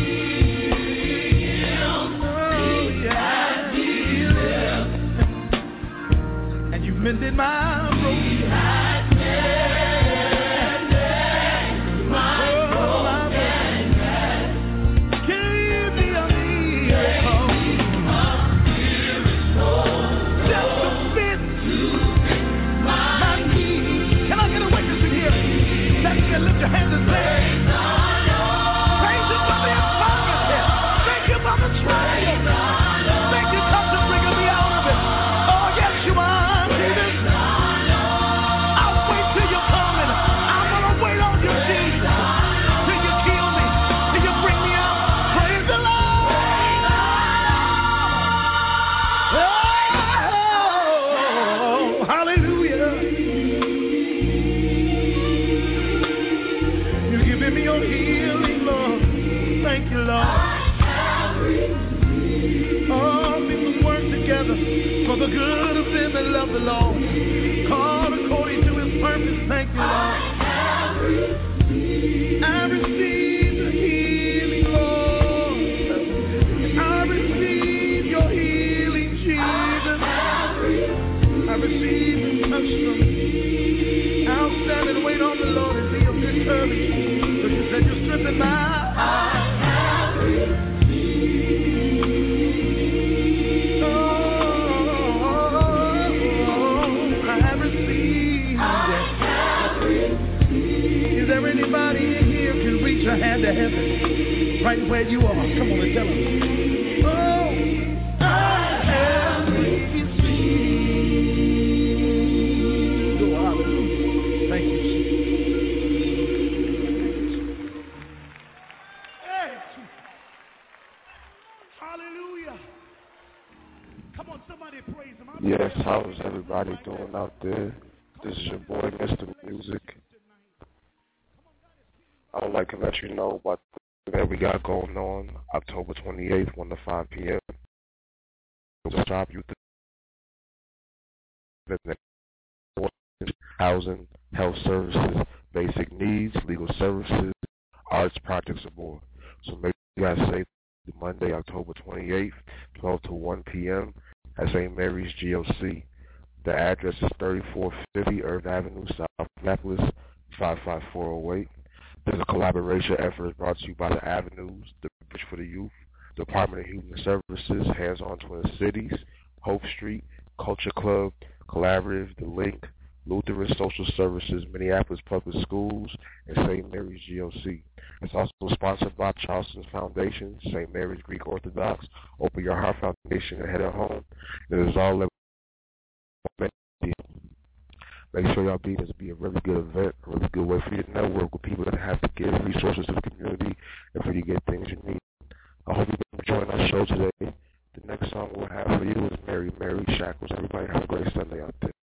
[SPEAKER 3] healed. Oh, yeah. And you've mended my broken. Lift your hands and say, praise the Lord. Praise Him for the infirmity. Thank you for the trial. Thank you for bringing me out of it. Oh, yes, you are. Jesus. I love the Lord. Called according to his purpose. Thank you, Lord. I receive the healing, Lord. I receive your healing, Jesus. I receive the touch from you. I'll stand and wait on the Lord and be of good courage. Because you said you strengthen my eyes. Is there anybody in here who can reach a hand to heaven right where you are? Come on and tell them. Oh, I have received. Oh, hallelujah. Thank you, Jesus. Hey, hallelujah. Come on, somebody praise him.
[SPEAKER 2] Yes, how's everybody doing out there? This is your boy, Mister Music. I would like to let you know what that we got going on October twenty-eighth, one to five p.m. Stop Youth Housing, Health Services, Basic Needs, Legal Services, Arts Projects, and more. So make sure you guys say Monday, October twenty-eighth, twelve to one p.m. at Saint Mary's G O C. The address is thirty-four fifty Irvine Avenue, South Minneapolis, five five four oh eight. This is a collaboration effort brought to you by the Avenues, the Bridge for the Youth, Department of Human Services, Hands on Twin Cities, Hope Street, Culture Club, Collaborative, The Link, Lutheran Social Services, Minneapolis Public Schools, and Saint Mary's G O C. It's also sponsored by Charleston Foundation, Saint Mary's Greek Orthodox, Open Your Heart Foundation, and Head at Home. It is all make sure y'all be this be a really good event, a really good way for you to network with people that have to give resources to the community and for you to get things you need. I hope you enjoying our show today. The next song we'll have for you is Mary, Mary Shackles. Everybody have a great Sunday out there.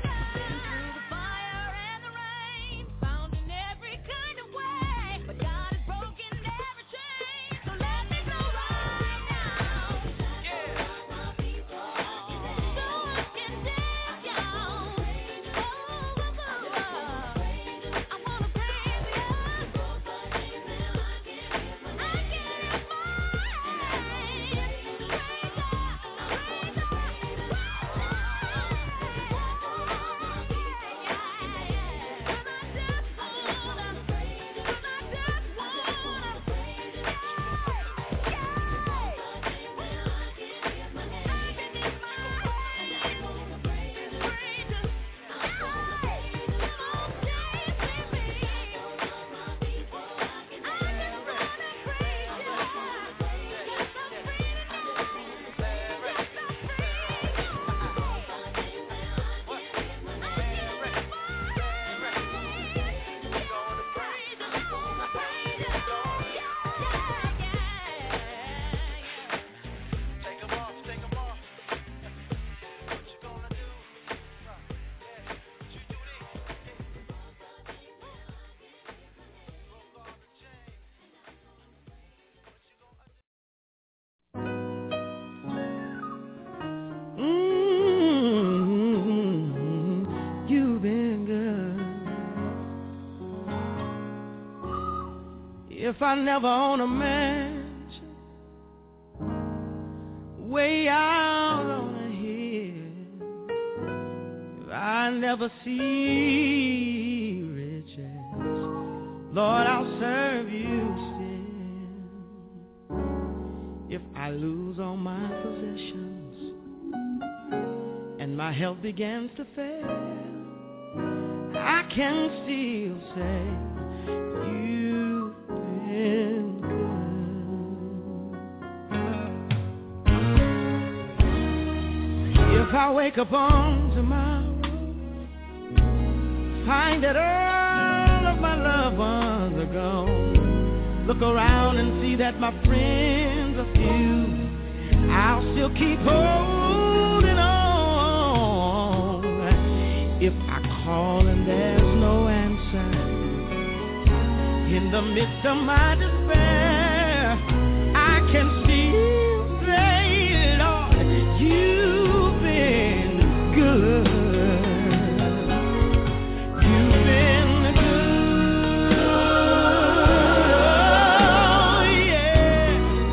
[SPEAKER 1] But God
[SPEAKER 6] If I never own a mansion way out on a hill, if I never see riches, Lord, I'll serve you still. If I lose all my possessions and my health begins to fail, I can still say you've been good. If I wake up on tomorrow, find that all of my loved ones are gone, look around and see that my friends are few, I'll still keep holding on. If I call and there's no answer, in the midst of my despair, I can still say, Lord, you've been good. You've been good. Oh, yeah.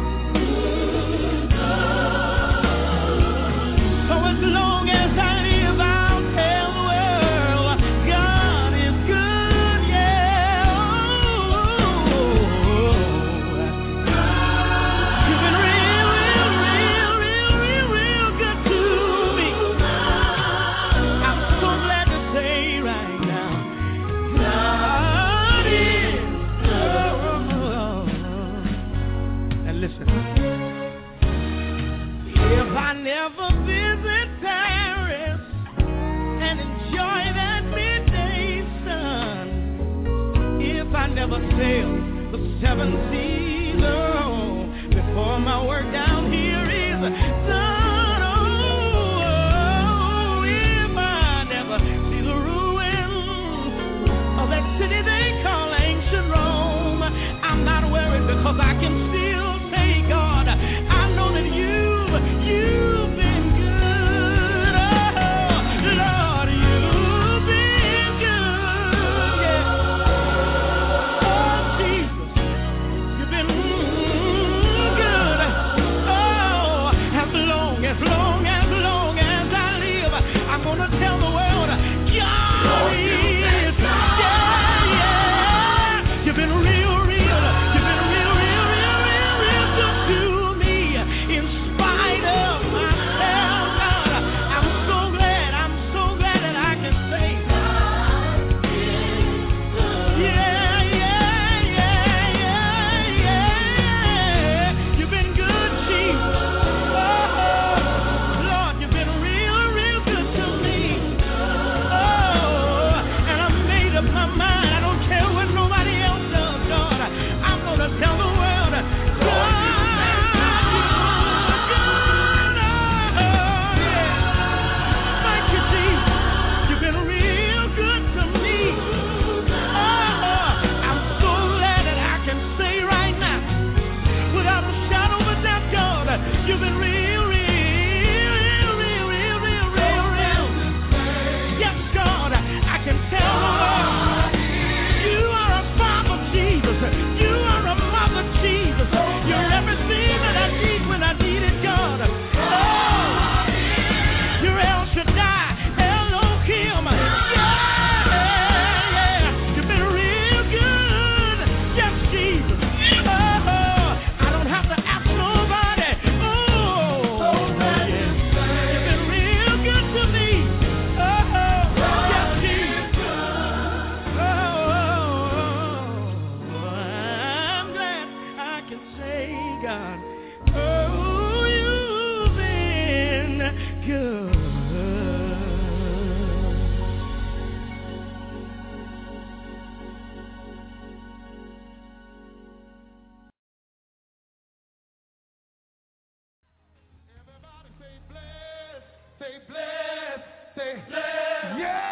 [SPEAKER 6] So as long as I live, I'll tell the world God is good, yeah. You've been real, real, real, real, real, real good to me. I'm so glad to say right now, God is good. And listen, if I never visit Paris and enjoy that midday sun, if I never sail the seven seas, oh, before my work down here is done, oh, if I never see the ruins of that city they call ancient Rome, I'm not worried because I can still say, God, I know that you've, you've been good. Oh, Lord, you've been good, yeah. Oh, Jesus, you've been good. Oh, as long, as long, as long as I live, I'm gonna tell the world, God is, yeah, yeah. You've been real, real, you've been real, real, real, real, real good to me, in spite of myself, God. I'm so glad, I'm so glad that I can say, yeah, yeah, yeah, yeah, yeah. You've been good, Jesus. Oh, Lord, you've been real, real good to me. Oh, and I made up my mind. I don't care what nobody else does, God. I'm gonna tell the world, God, you're good. Oh, yeah. Thank you, Jesus. You've been real good to me. Oh, I'm so glad that I can say right now, without a shadow of a doubt, God, you've been real, real, real, real, real, real, real, real. Yes, God, I can tell the world, you are a father, Jesus. You are a mother, Jesus. You're everything that I need when I need it, God. Oh, you're El Shaddai, Elohim. Yeah, yeah. You've been real good. Yes, Jesus. Oh, I don't have to ask nobody. Oh, yeah. You've been real good to me. Oh, yes, Jesus. Oh, I'm glad I can say, God, oh, you've been good. Everybody say bless, say bless, say bless. Yeah!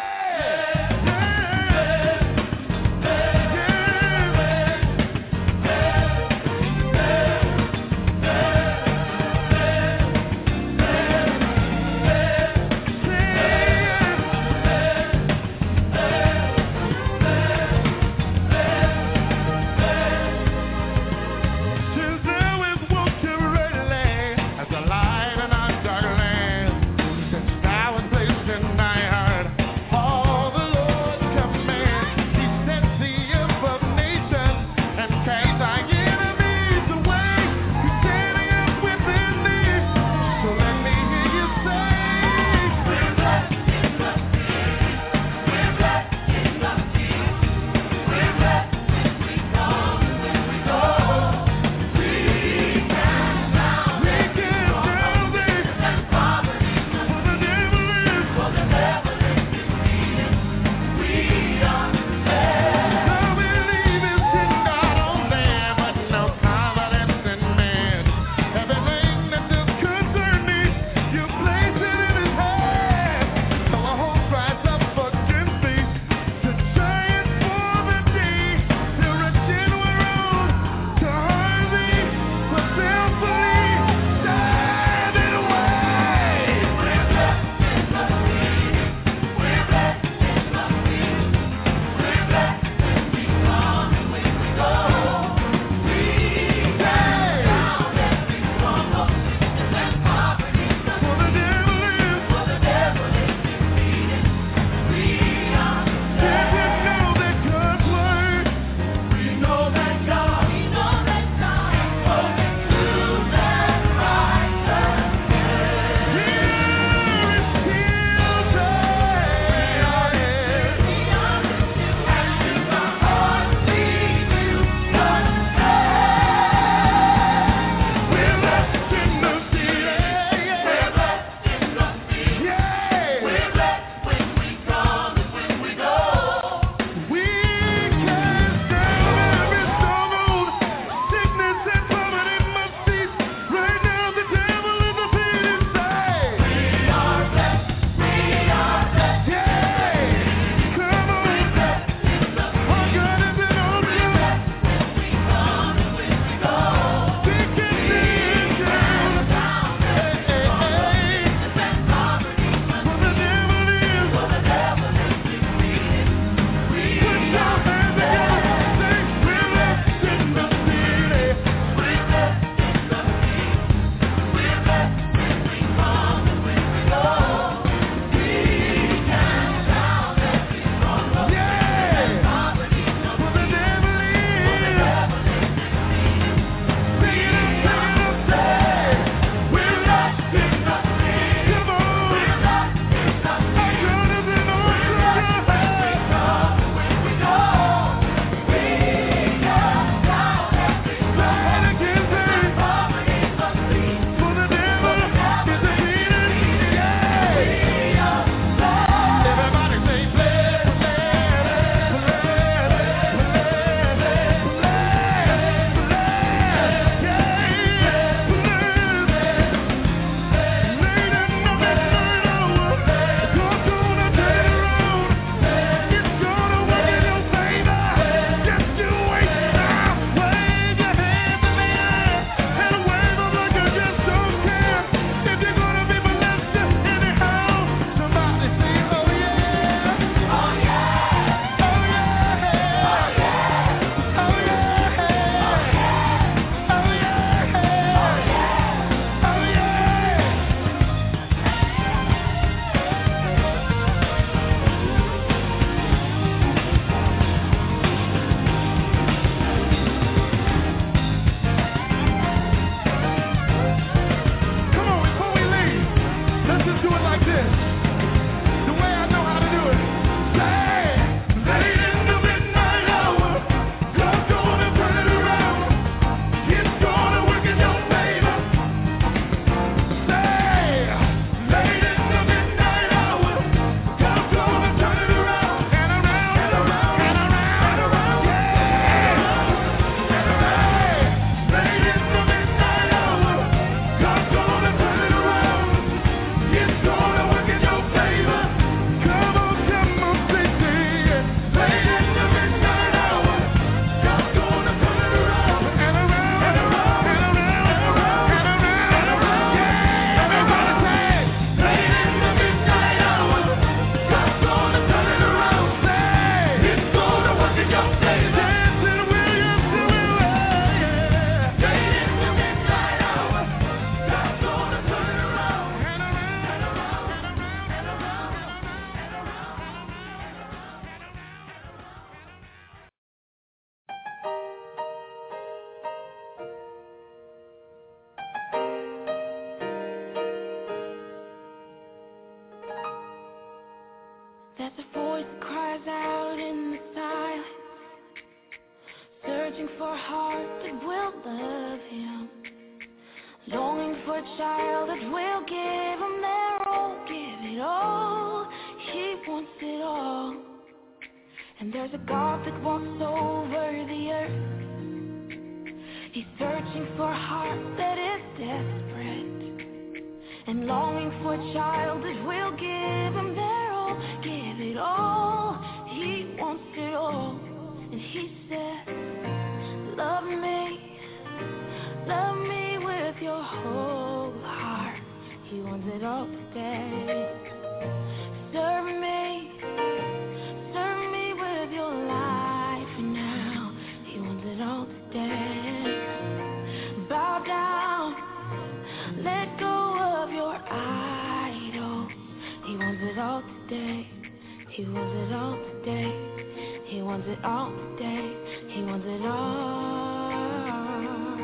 [SPEAKER 7] searching for a heart that will love him, longing for a child that will give him their all, give it all. He wants it all. And there's a God that walks over the earth. He's searching for a heart that is desperate and longing for a child that will give him their all, give it all. He wants it all. And he says, love me, love me with your whole heart. He wants it all today. Serve me, serve me with your life now. He wants it all today. Bow down, let go of your idol. He wants it all today. He wants it all today. He wants it all today. He wants it all.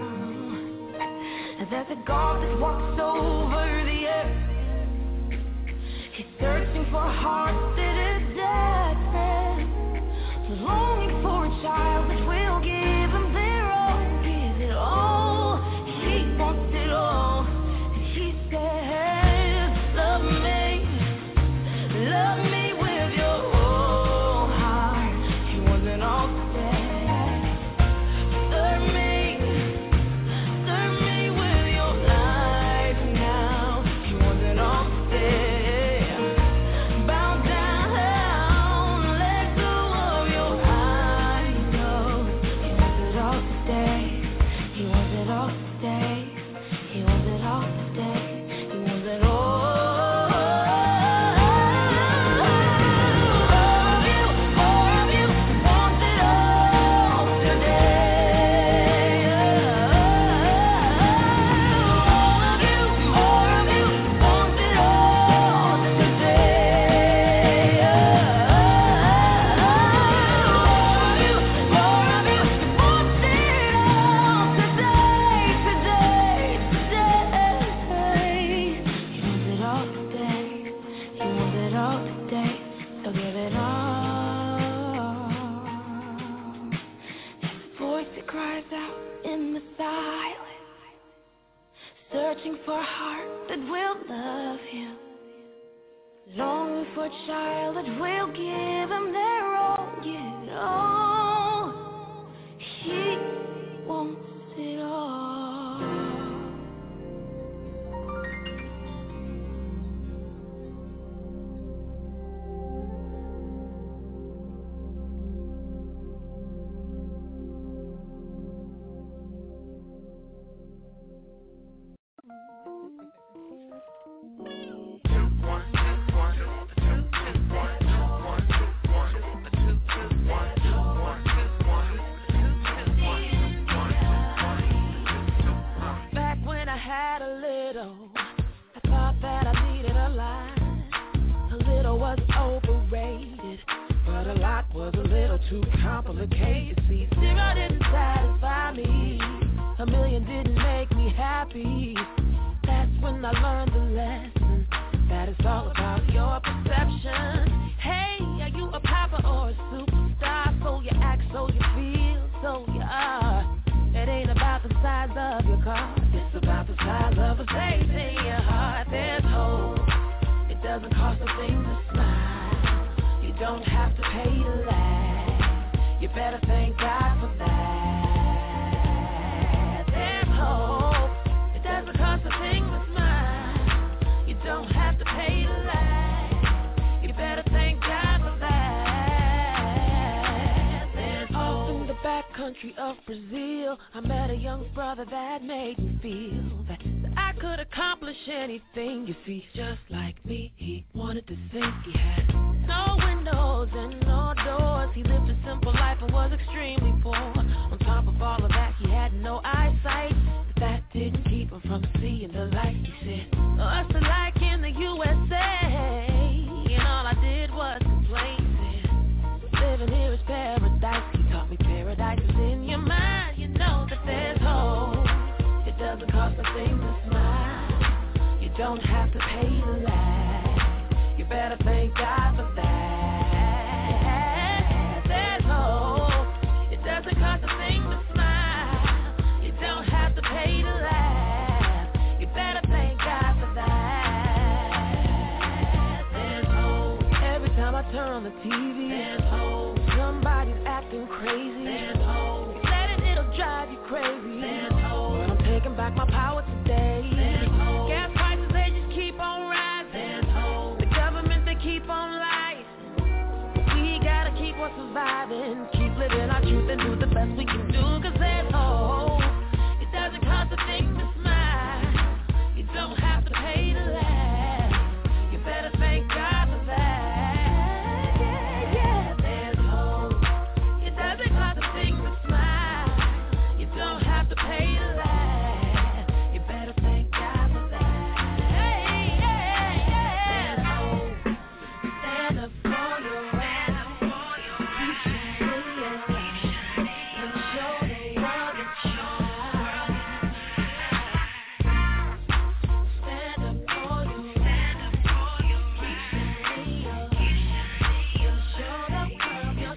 [SPEAKER 7] And there's a God that walks over the earth. He's searching for a heart that is desperate, longing for a child that will give him their all, give it all. He wants it all. And he says, love me, love me with your whole heart. He wants it all today. Serve me, serve me with your life now. He wants it all today. Searching for a heart that will love him, longing for a child that will give him their all, give it all. He wants it all.
[SPEAKER 8] Too complicated. See, zero didn't satisfy me. A million didn't make me happy. That's when I learned the lesson that it's all about your perception. Hey, are you a papa or a superstar? So you act, so you feel, so you are. It ain't about the size of your car. It's about the size of a space in your heart. There's hope. It doesn't cost a thing to smile. You don't have to pay to laugh. You better thank God for that. There's hope. It doesn't cost a thing to smile. You don't have to pay to laugh. You better thank God for that. There's hope. In the back country of Brazil, I met a young brother that made me feel that, that I could accomplish anything. You see, just like me, he wanted to think. He had no windows and no doors. He lived a simple life and was extremely poor. On top of all of that, he had no eyesight, but that didn't keep him from seeing the light. He said, oh, us alike in the U S A, and all I did was complain. He said, living here is paradise. He taught me paradise is in your mind. You know that there's hope. It doesn't cost a thing to smile. You don't have to pay to laugh. You better thank God for that. There's hope. It doesn't cost a thing to smile. taking back my power today. Gas prices, they just keep on rising. The government, they keep on lying. We gotta keep on surviving, keep living our truth and do the best we can do. Cause there's hope. It doesn't cost a thing to smile. You don't have to pay to laugh. You better thank God for that. Yeah, yeah, there's hope. It doesn't cost a thing to smile. You don't have to pay to laugh. You better thank God for that. Hey, yeah, yeah, there's hope. Stand up for your right. Keep shining, and show the world that you're stand up for you. Stand up for you. Keep shining, and show the world you're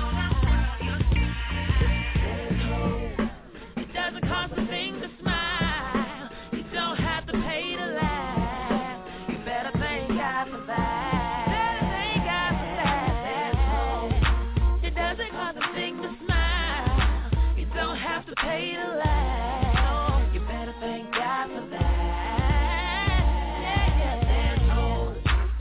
[SPEAKER 8] There's hope. It doesn't cost a thing to smile. You don't have to pay to laugh. You better thank God for that. Better thank God for that. It doesn't cost a thing to smile. You don't have to pay to laugh. You better thank God for that. Yeah, yeah, there's hope.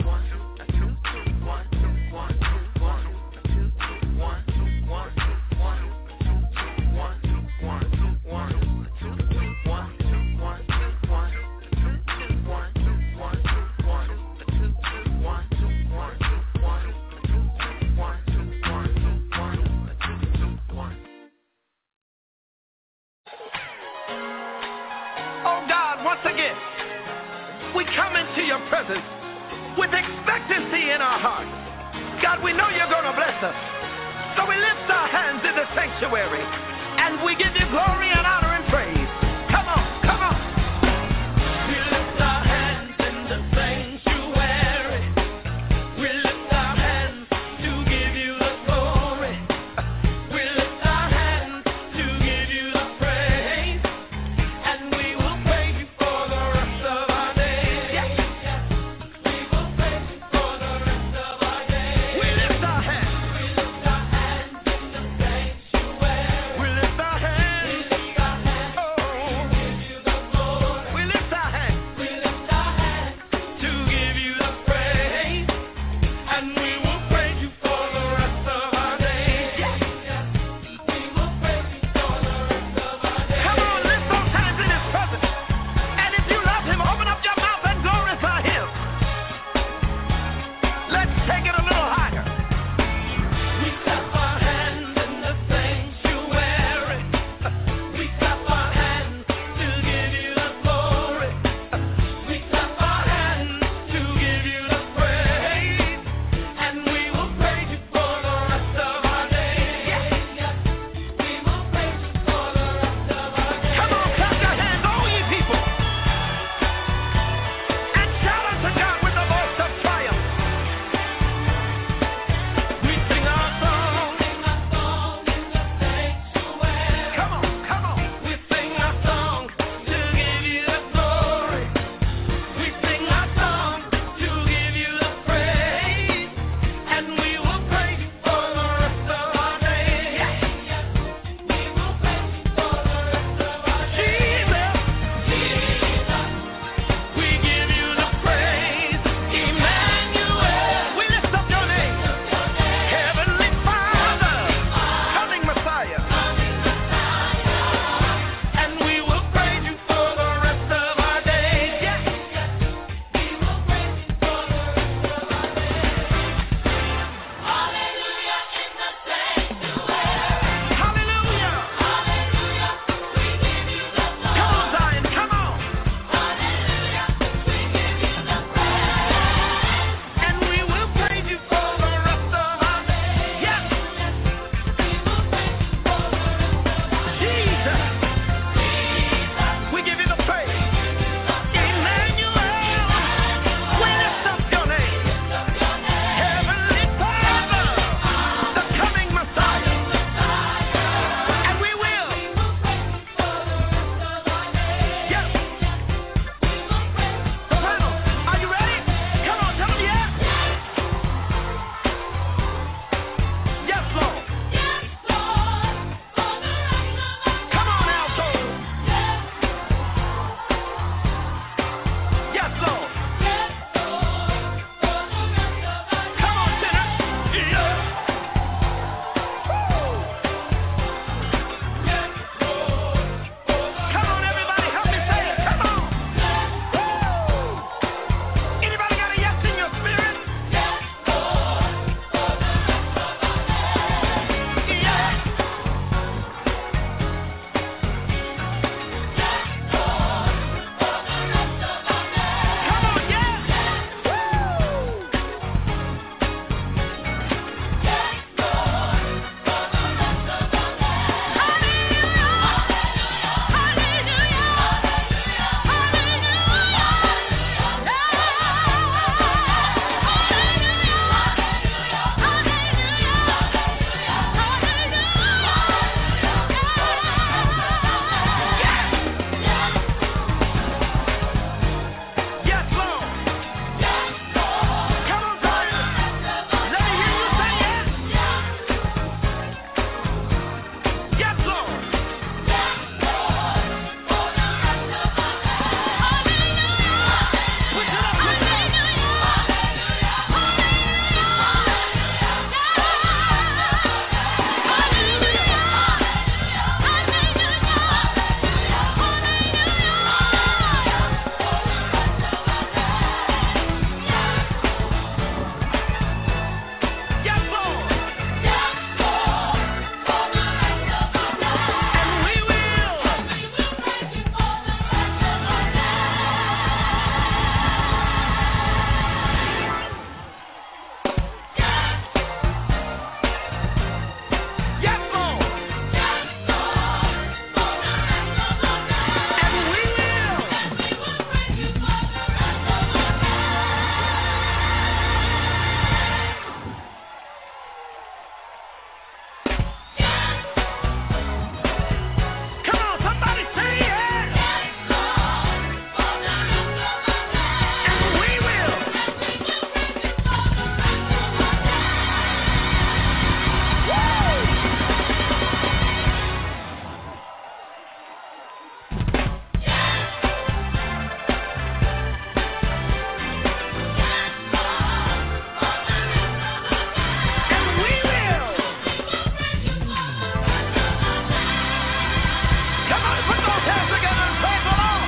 [SPEAKER 4] Oh God, once again, we come into your presence with expectancy in our hearts. God, we know you're going to bless us. So we lift our hands in the sanctuary and we give you glory and honor and praise. Come on, come on. We lift our hands in the sanctuary. We lift our hands to give you the glory. We lift our hands to give you the praise. And we will praise you for the rest of our days. Yes. We will praise you for the rest of our days. We lift our hands. We lift our hands in the sanctuary. We lift our hands. We lift hands together and praise the Lord.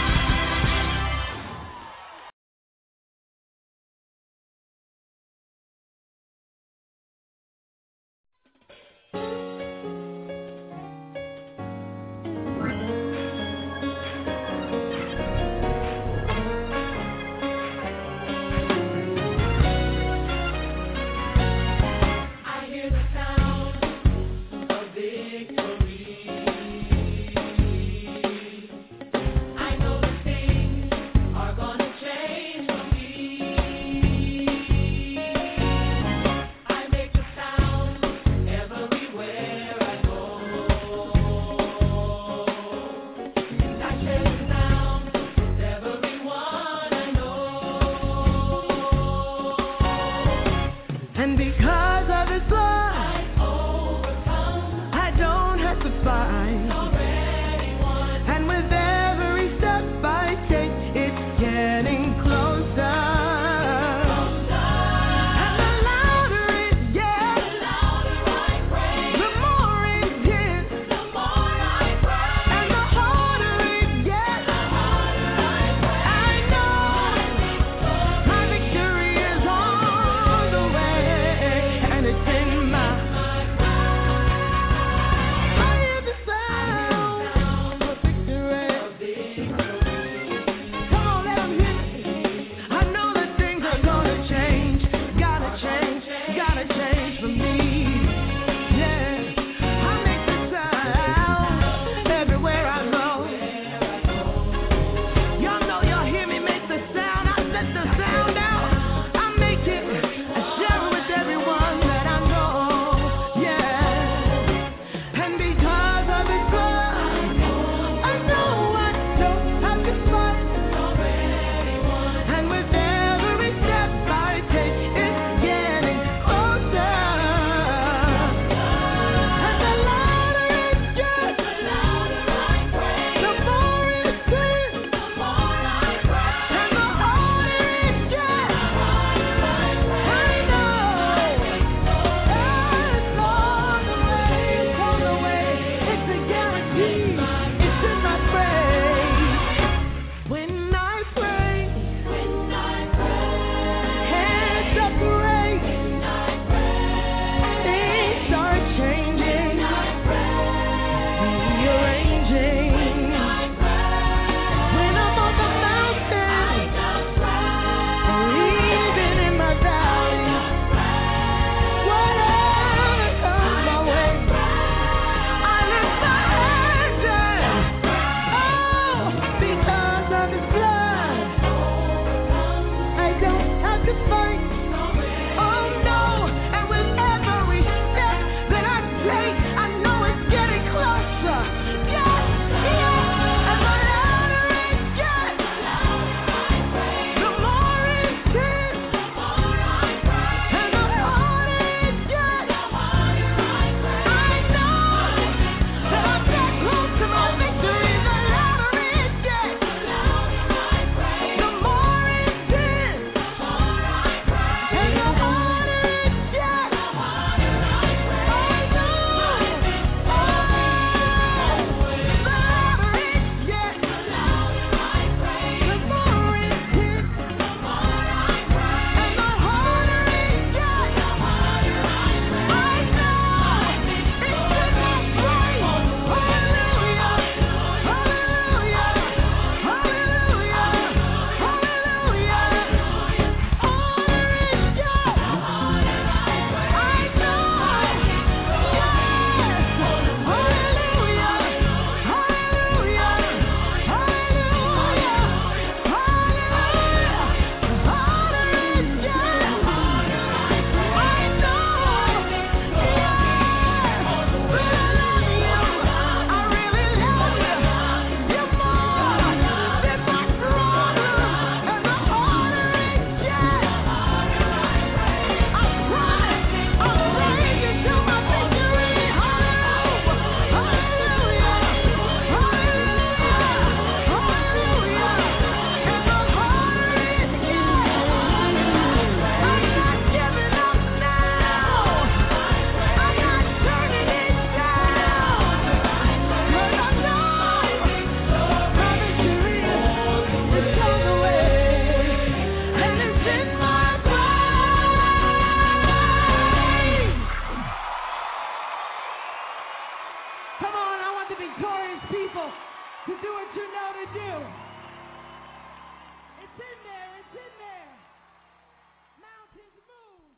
[SPEAKER 9] to do what you know to do. It's in there, it's in there. Mountains move.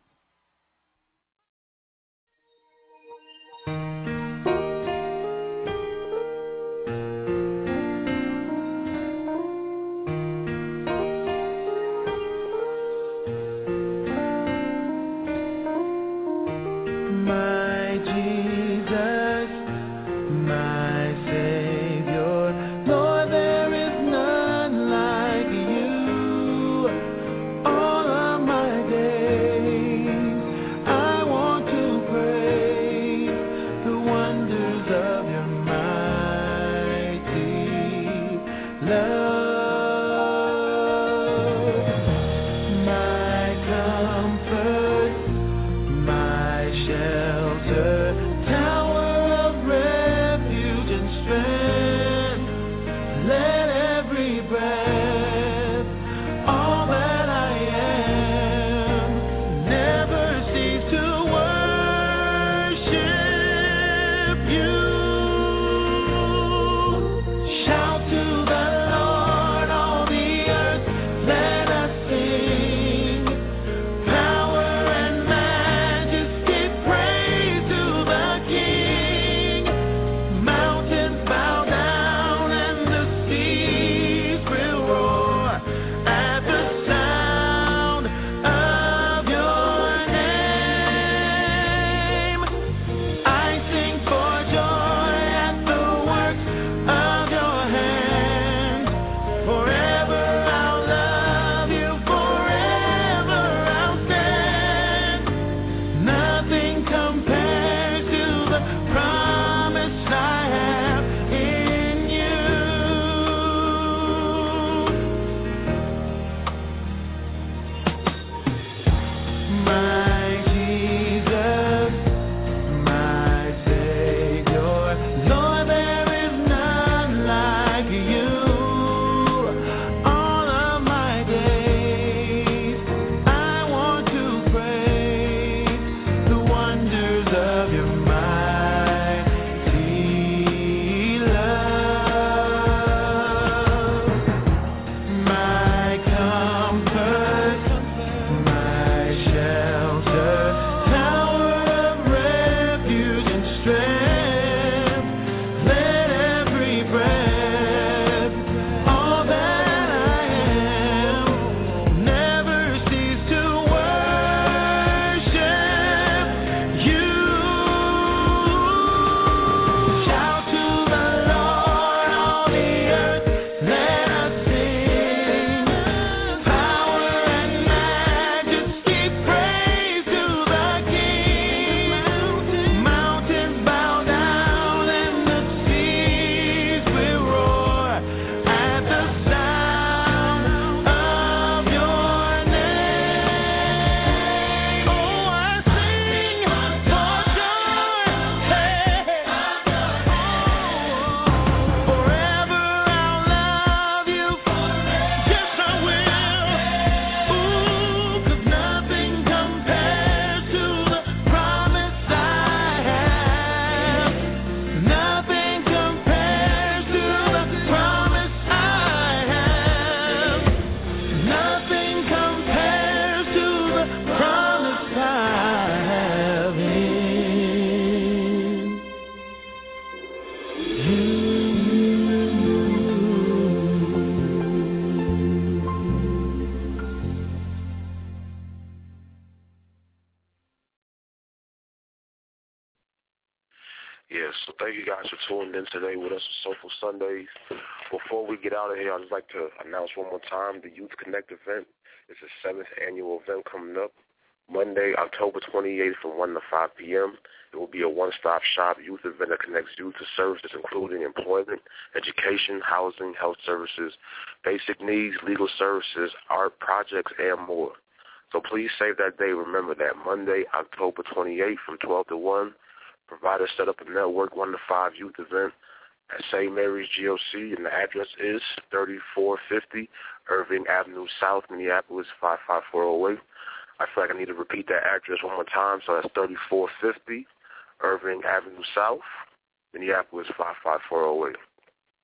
[SPEAKER 2] Yes, so thank you guys for tuning in today with us on Soulful Sundays. Before we get out of here, I'd just like to announce one more time the Youth Connect event. It's the seventh annual event coming up Monday, October twenty-eighth from one to five p.m. It will be a one-stop shop youth event that connects youth to services including employment, education, housing, health services, basic needs, legal services, art projects, and more. So please save that day. Remember that Monday, October twenty-eighth from twelve to one. Providers set up a network one to five youth event at Saint Mary's G O C, and the address is thirty-four fifty Irving Avenue South, Minneapolis, five five four oh eight. I feel like I need to repeat that address one more time, so that's thirty-four fifty Irving Avenue South, Minneapolis, five five four oh eight.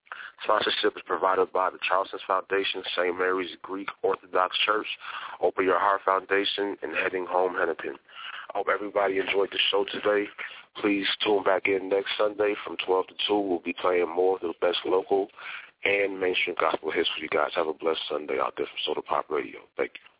[SPEAKER 2] Sponsorship is provided by the Charleston Foundation, Saint Mary's Greek Orthodox Church, Open Your Heart Foundation, and Heading Home Hennepin. I hope everybody enjoyed the show today. Please tune back in next Sunday from twelve to two. We'll be playing more of the best local and mainstream gospel hits for you guys. Have a blessed Sunday out there from Soda Pop Radio. Thank you.